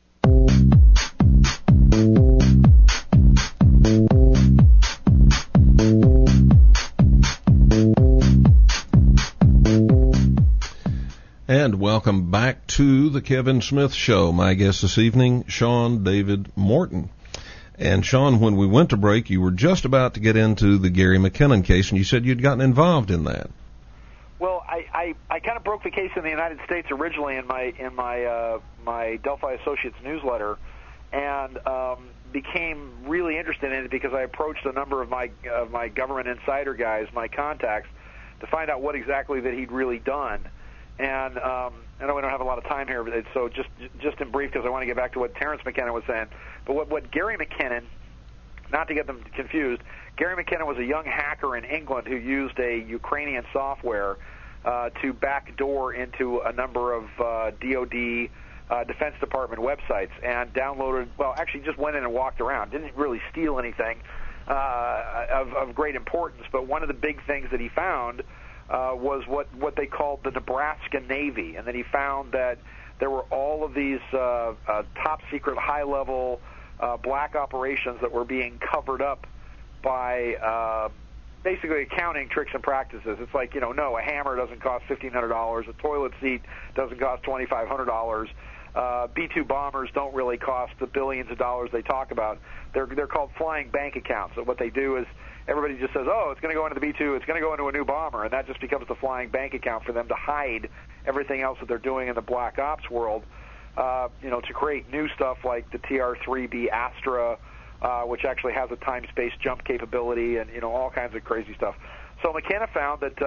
S2: And welcome back to the Kevin Smith Show. My guest this evening, Sean David Morton. And Sean, when we went to break, you were just about to get into the Gary McKinnon case, and you said you'd gotten involved in that.
S4: Well, I kind of broke the case in the United States originally in my Delphi Associates newsletter, and became really interested in it because I approached a number of my government insider guys, my contacts, to find out what exactly that he'd really done. And I know we don't have a lot of time here, but so just in brief, because I want to get back to what Terrence McKenna was saying. But what Gary McKinnon, not to get them confused, Gary McKinnon was a young hacker in England who used a Ukrainian software to backdoor into a number of DoD Defense Department websites and downloaded, well, actually just went in and walked around. Didn't really steal anything, of great importance. But one of the big things that he found was what they called the Nebraska Navy, and then he found that there were all of these top secret, high level black operations that were being covered up by basically accounting tricks and practices. It's like, no, a hammer doesn't cost $1,500, a toilet seat doesn't cost $2,500. B-2 bombers don't really cost the billions of dollars they talk about. They're called flying bank accounts. So what they do is everybody just says, oh, it's going to go into the B-2, it's going to go into a new bomber, and that just becomes the flying bank account for them to hide everything else that they're doing in the black ops world, to create new stuff like the TR-3B Astra, which actually has a time-space jump capability and, all kinds of crazy stuff. So McKinnon found that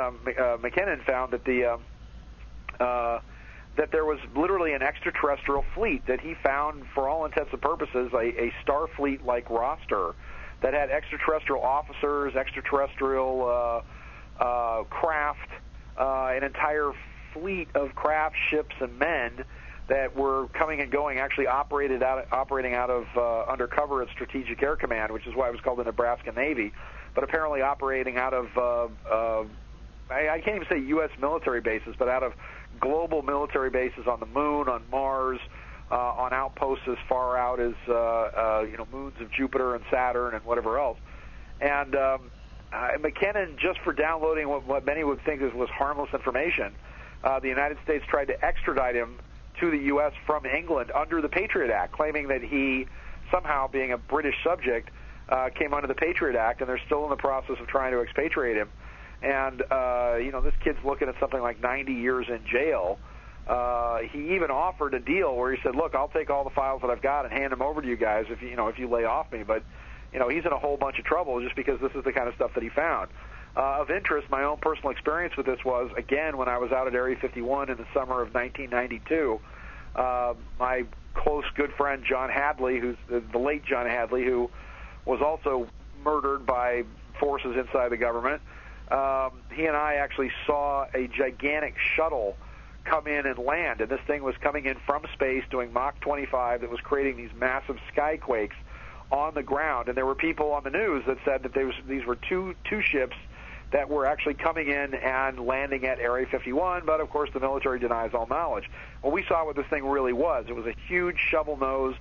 S4: that there was literally an extraterrestrial fleet that he found, for all intents and purposes, a Starfleet-like roster that had extraterrestrial officers, extraterrestrial craft, an entire fleet of craft, ships, and men that were coming and going, actually operating out of undercover at Strategic Air Command, which is why it was called the Nebraska Navy, but apparently operating out of, I can't even say U.S. military bases, but out of global military bases on the moon, on Mars, on outposts as far out as moons of Jupiter and Saturn and whatever else. And McKinnon, just for downloading what many would think was harmless information, the United States tried to extradite him to the U.S. from England under the Patriot Act, claiming that he, somehow being a British subject, came under the Patriot Act, and they're still in the process of trying to expatriate him. And, this kid's looking at something like 90 years in jail. He even offered a deal where he said, look, I'll take all the files that I've got and hand them over to you guys if you lay off me. But, he's in a whole bunch of trouble just because this is the kind of stuff that he found. Of interest, my own personal experience with this was, again, when I was out at Area 51 in the summer of 1992, my close good friend John Hadley, who's the late John Hadley, who was also murdered by forces inside the government, he and I actually saw a gigantic shuttle come in and land, and this thing was coming in from space doing Mach 25 that was creating these massive skyquakes on the ground. And there were people on the news that said that these were two ships that were actually coming in and landing at Area 51, but of course the military denies all knowledge. Well, we saw what this thing really was. It was a huge shovel-nosed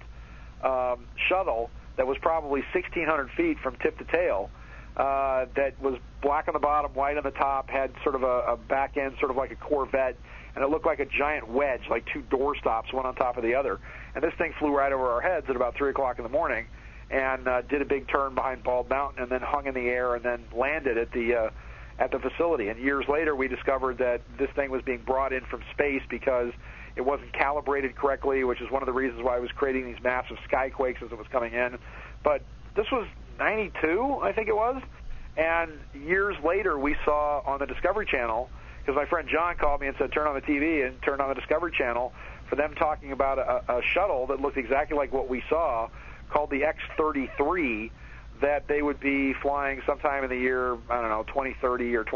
S4: shuttle that was probably 1,600 feet from tip to tail, that was black on the bottom, white on the top, had sort of a back end, sort of like a Corvette, and it looked like a giant wedge, like two doorstops, one on top of the other. And this thing flew right over our heads at about 3 o'clock in the morning and did a big turn behind Bald Mountain and then hung in the air and then landed at the facility. And years later, we discovered that this thing was being brought in from space because it wasn't calibrated correctly, which is one of the reasons why it was creating these massive skyquakes as it was coming in. But this was 92, I think it was. And years later, we saw on the Discovery Channel, because my friend John called me and said, turn on the TV, and turned on the Discovery Channel for them talking about a shuttle that looked exactly like what we saw, called the X-33, that they would be flying sometime in the year, 2030 or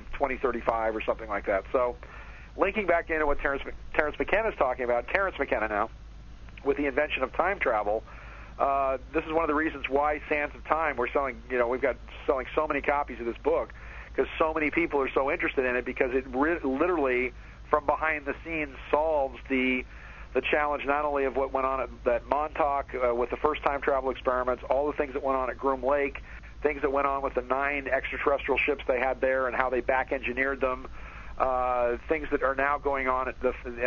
S4: 2035 or something like that. So linking back into what Terrence McKenna is talking about, Terrence McKenna now, with the invention of time travel, this is one of the reasons why Sands of Time, we're selling, we've got selling so many copies of this book, because so many people are so interested in it, because it literally, from behind the scenes, solves the challenge not only of what went on at Montauk with the first time travel experiments, all the things that went on at Groom Lake, things that went on with the 9 extraterrestrial ships they had there and how they back-engineered them, things that are now going on at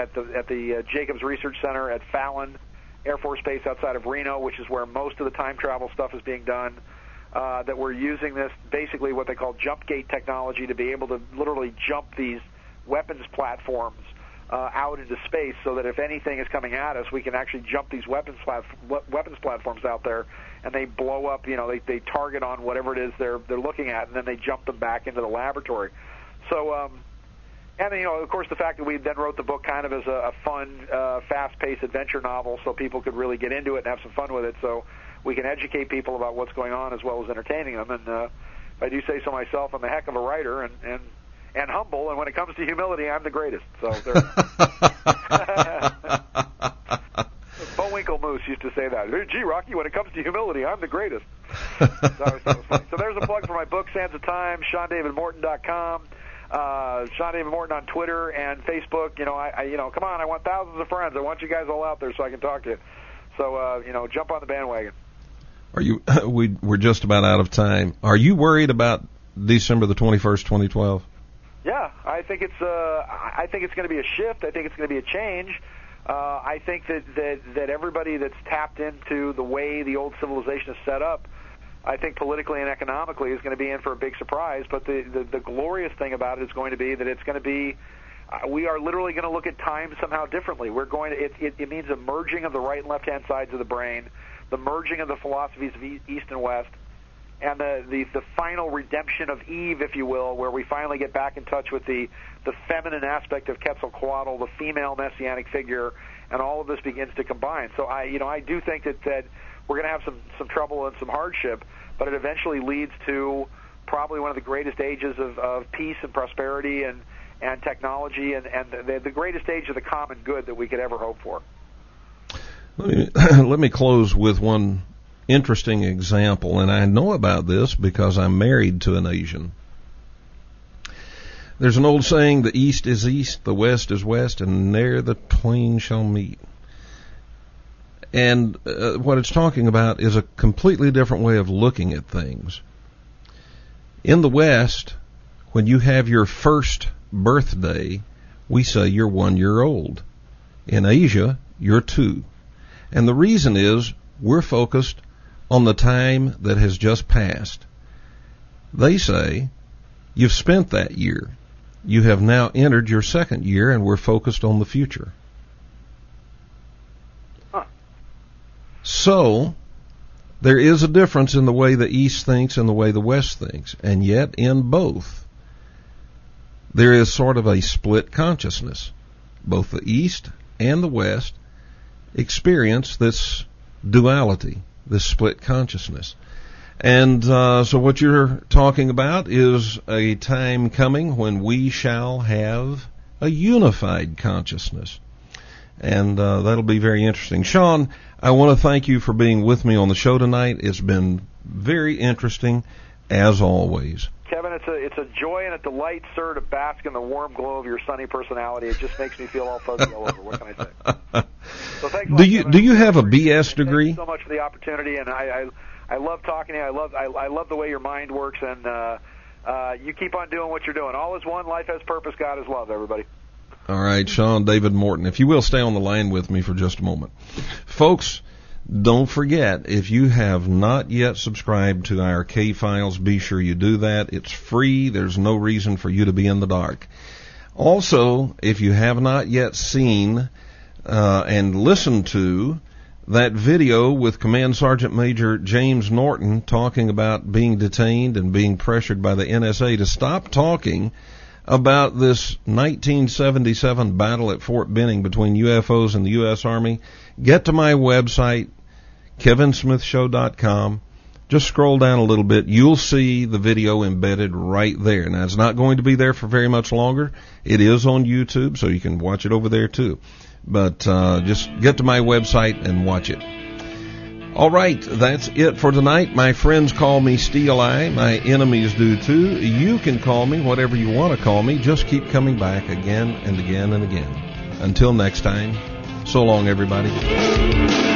S4: the Jacobs Research Center at Fallon Air Force Base outside of Reno, which is where most of the time travel stuff is being done, that we're using this, basically what they call jump gate technology, to be able to literally jump these weapons platforms out into space, so that if anything is coming at us, we can actually jump these weapons platforms out there, and they blow up. They target on whatever it is they're looking at, and then they jump them back into the laboratory. So, and then, of course, the fact that we then wrote the book kind of as a fun, fast-paced adventure novel, so people could really get into it and have some fun with it. So we can educate people about what's going on as well as entertaining them. And if I do say so myself, I'm a heck of a writer and humble, and when it comes to humility, I'm the greatest. So there. Bullwinkle Moose used to say that. Hey, gee, Rocky, when it comes to humility, I'm the greatest. So there's a plug for my book, Sands of Time, SeanDavidMorton.com. Sean David Morton on Twitter and Facebook. Come on, I want thousands of friends. I want you guys all out there so I can talk to you. So, jump on the bandwagon.
S2: We're just about out of time. Are you worried about December the 21st, 2012?
S4: Yeah, I think it's going to be a shift. I think it's going to be a change. I think that everybody that's tapped into the way the old civilization is set up, I think politically and economically is going to be in for a big surprise. But the glorious thing about it is going to be that it's going to be, we are literally going to look at time somehow differently. We're going to, it means a merging of the right and left-hand sides of the brain, the merging of the philosophies of East and West, and the final redemption of Eve, if you will, where we finally get back in touch with the feminine aspect of Quetzalcoatl, the female messianic figure, and all of this begins to combine. So I do think that we're going to have some trouble and some hardship, but it eventually leads to probably one of the greatest ages of peace and prosperity and technology and the greatest age of the common good that we could ever hope for.
S2: Let me close with one interesting example, and I know about this because I'm married to an Asian. There's an old saying, the East is East, the West is West, and ne'er the twain shall meet. And what it's talking about is a completely different way of looking at things. In the West, when you have your first birthday, we say you're 1 year old. In Asia, you're 2. And the reason is we're focused on the time that has just passed. They say, you've spent that year. You have now entered your second year, and we're focused on the future.
S4: Huh.
S2: So, there is a difference in the way the East thinks and the way the West thinks. And yet, in both, there is sort of a split consciousness. Both the East and the West experience this duality, this split consciousness. And so what you're talking about is a time coming when we shall have a unified consciousness. And that'll be very interesting. Sean, I want to thank you for being with me on the show tonight. It's been very interesting, as always.
S4: Kevin, it's a joy and a delight, sir, to bask in the warm glow of your sunny personality. It just makes me feel all fuzzy all over. What can I say? So thanks a lot, Kevin.
S2: Do you have a BS degree?
S4: Thank you so much for the opportunity, and I love talking to you. I love the way your mind works, and you keep on doing what you're doing. All is one. Life has purpose. God is love. Everybody.
S2: All right, Sean David Morton. If you will, stay on the line with me for just a moment, folks. Don't forget, if you have not yet subscribed to our K-Files, be sure you do that. It's free. There's no reason for you to be in the dark. Also, if you have not yet seen and listened to that video with Command Sergeant Major James Norton talking about being detained and being pressured by the NSA to stop talking about this 1977 battle at Fort Benning between UFOs and the U.S. Army, get to my website, kevinsmithshow.com. Just scroll down a little bit. You'll see the video embedded right there. Now, it's not going to be there for very much longer. It is on YouTube, so you can watch it over there too. But just get to my website and watch it. All right, that's it for tonight. My friends call me Steel Eye. My enemies do too. You can call me whatever you want to call me. Just keep coming back again and again and again. Until next time, so long, everybody.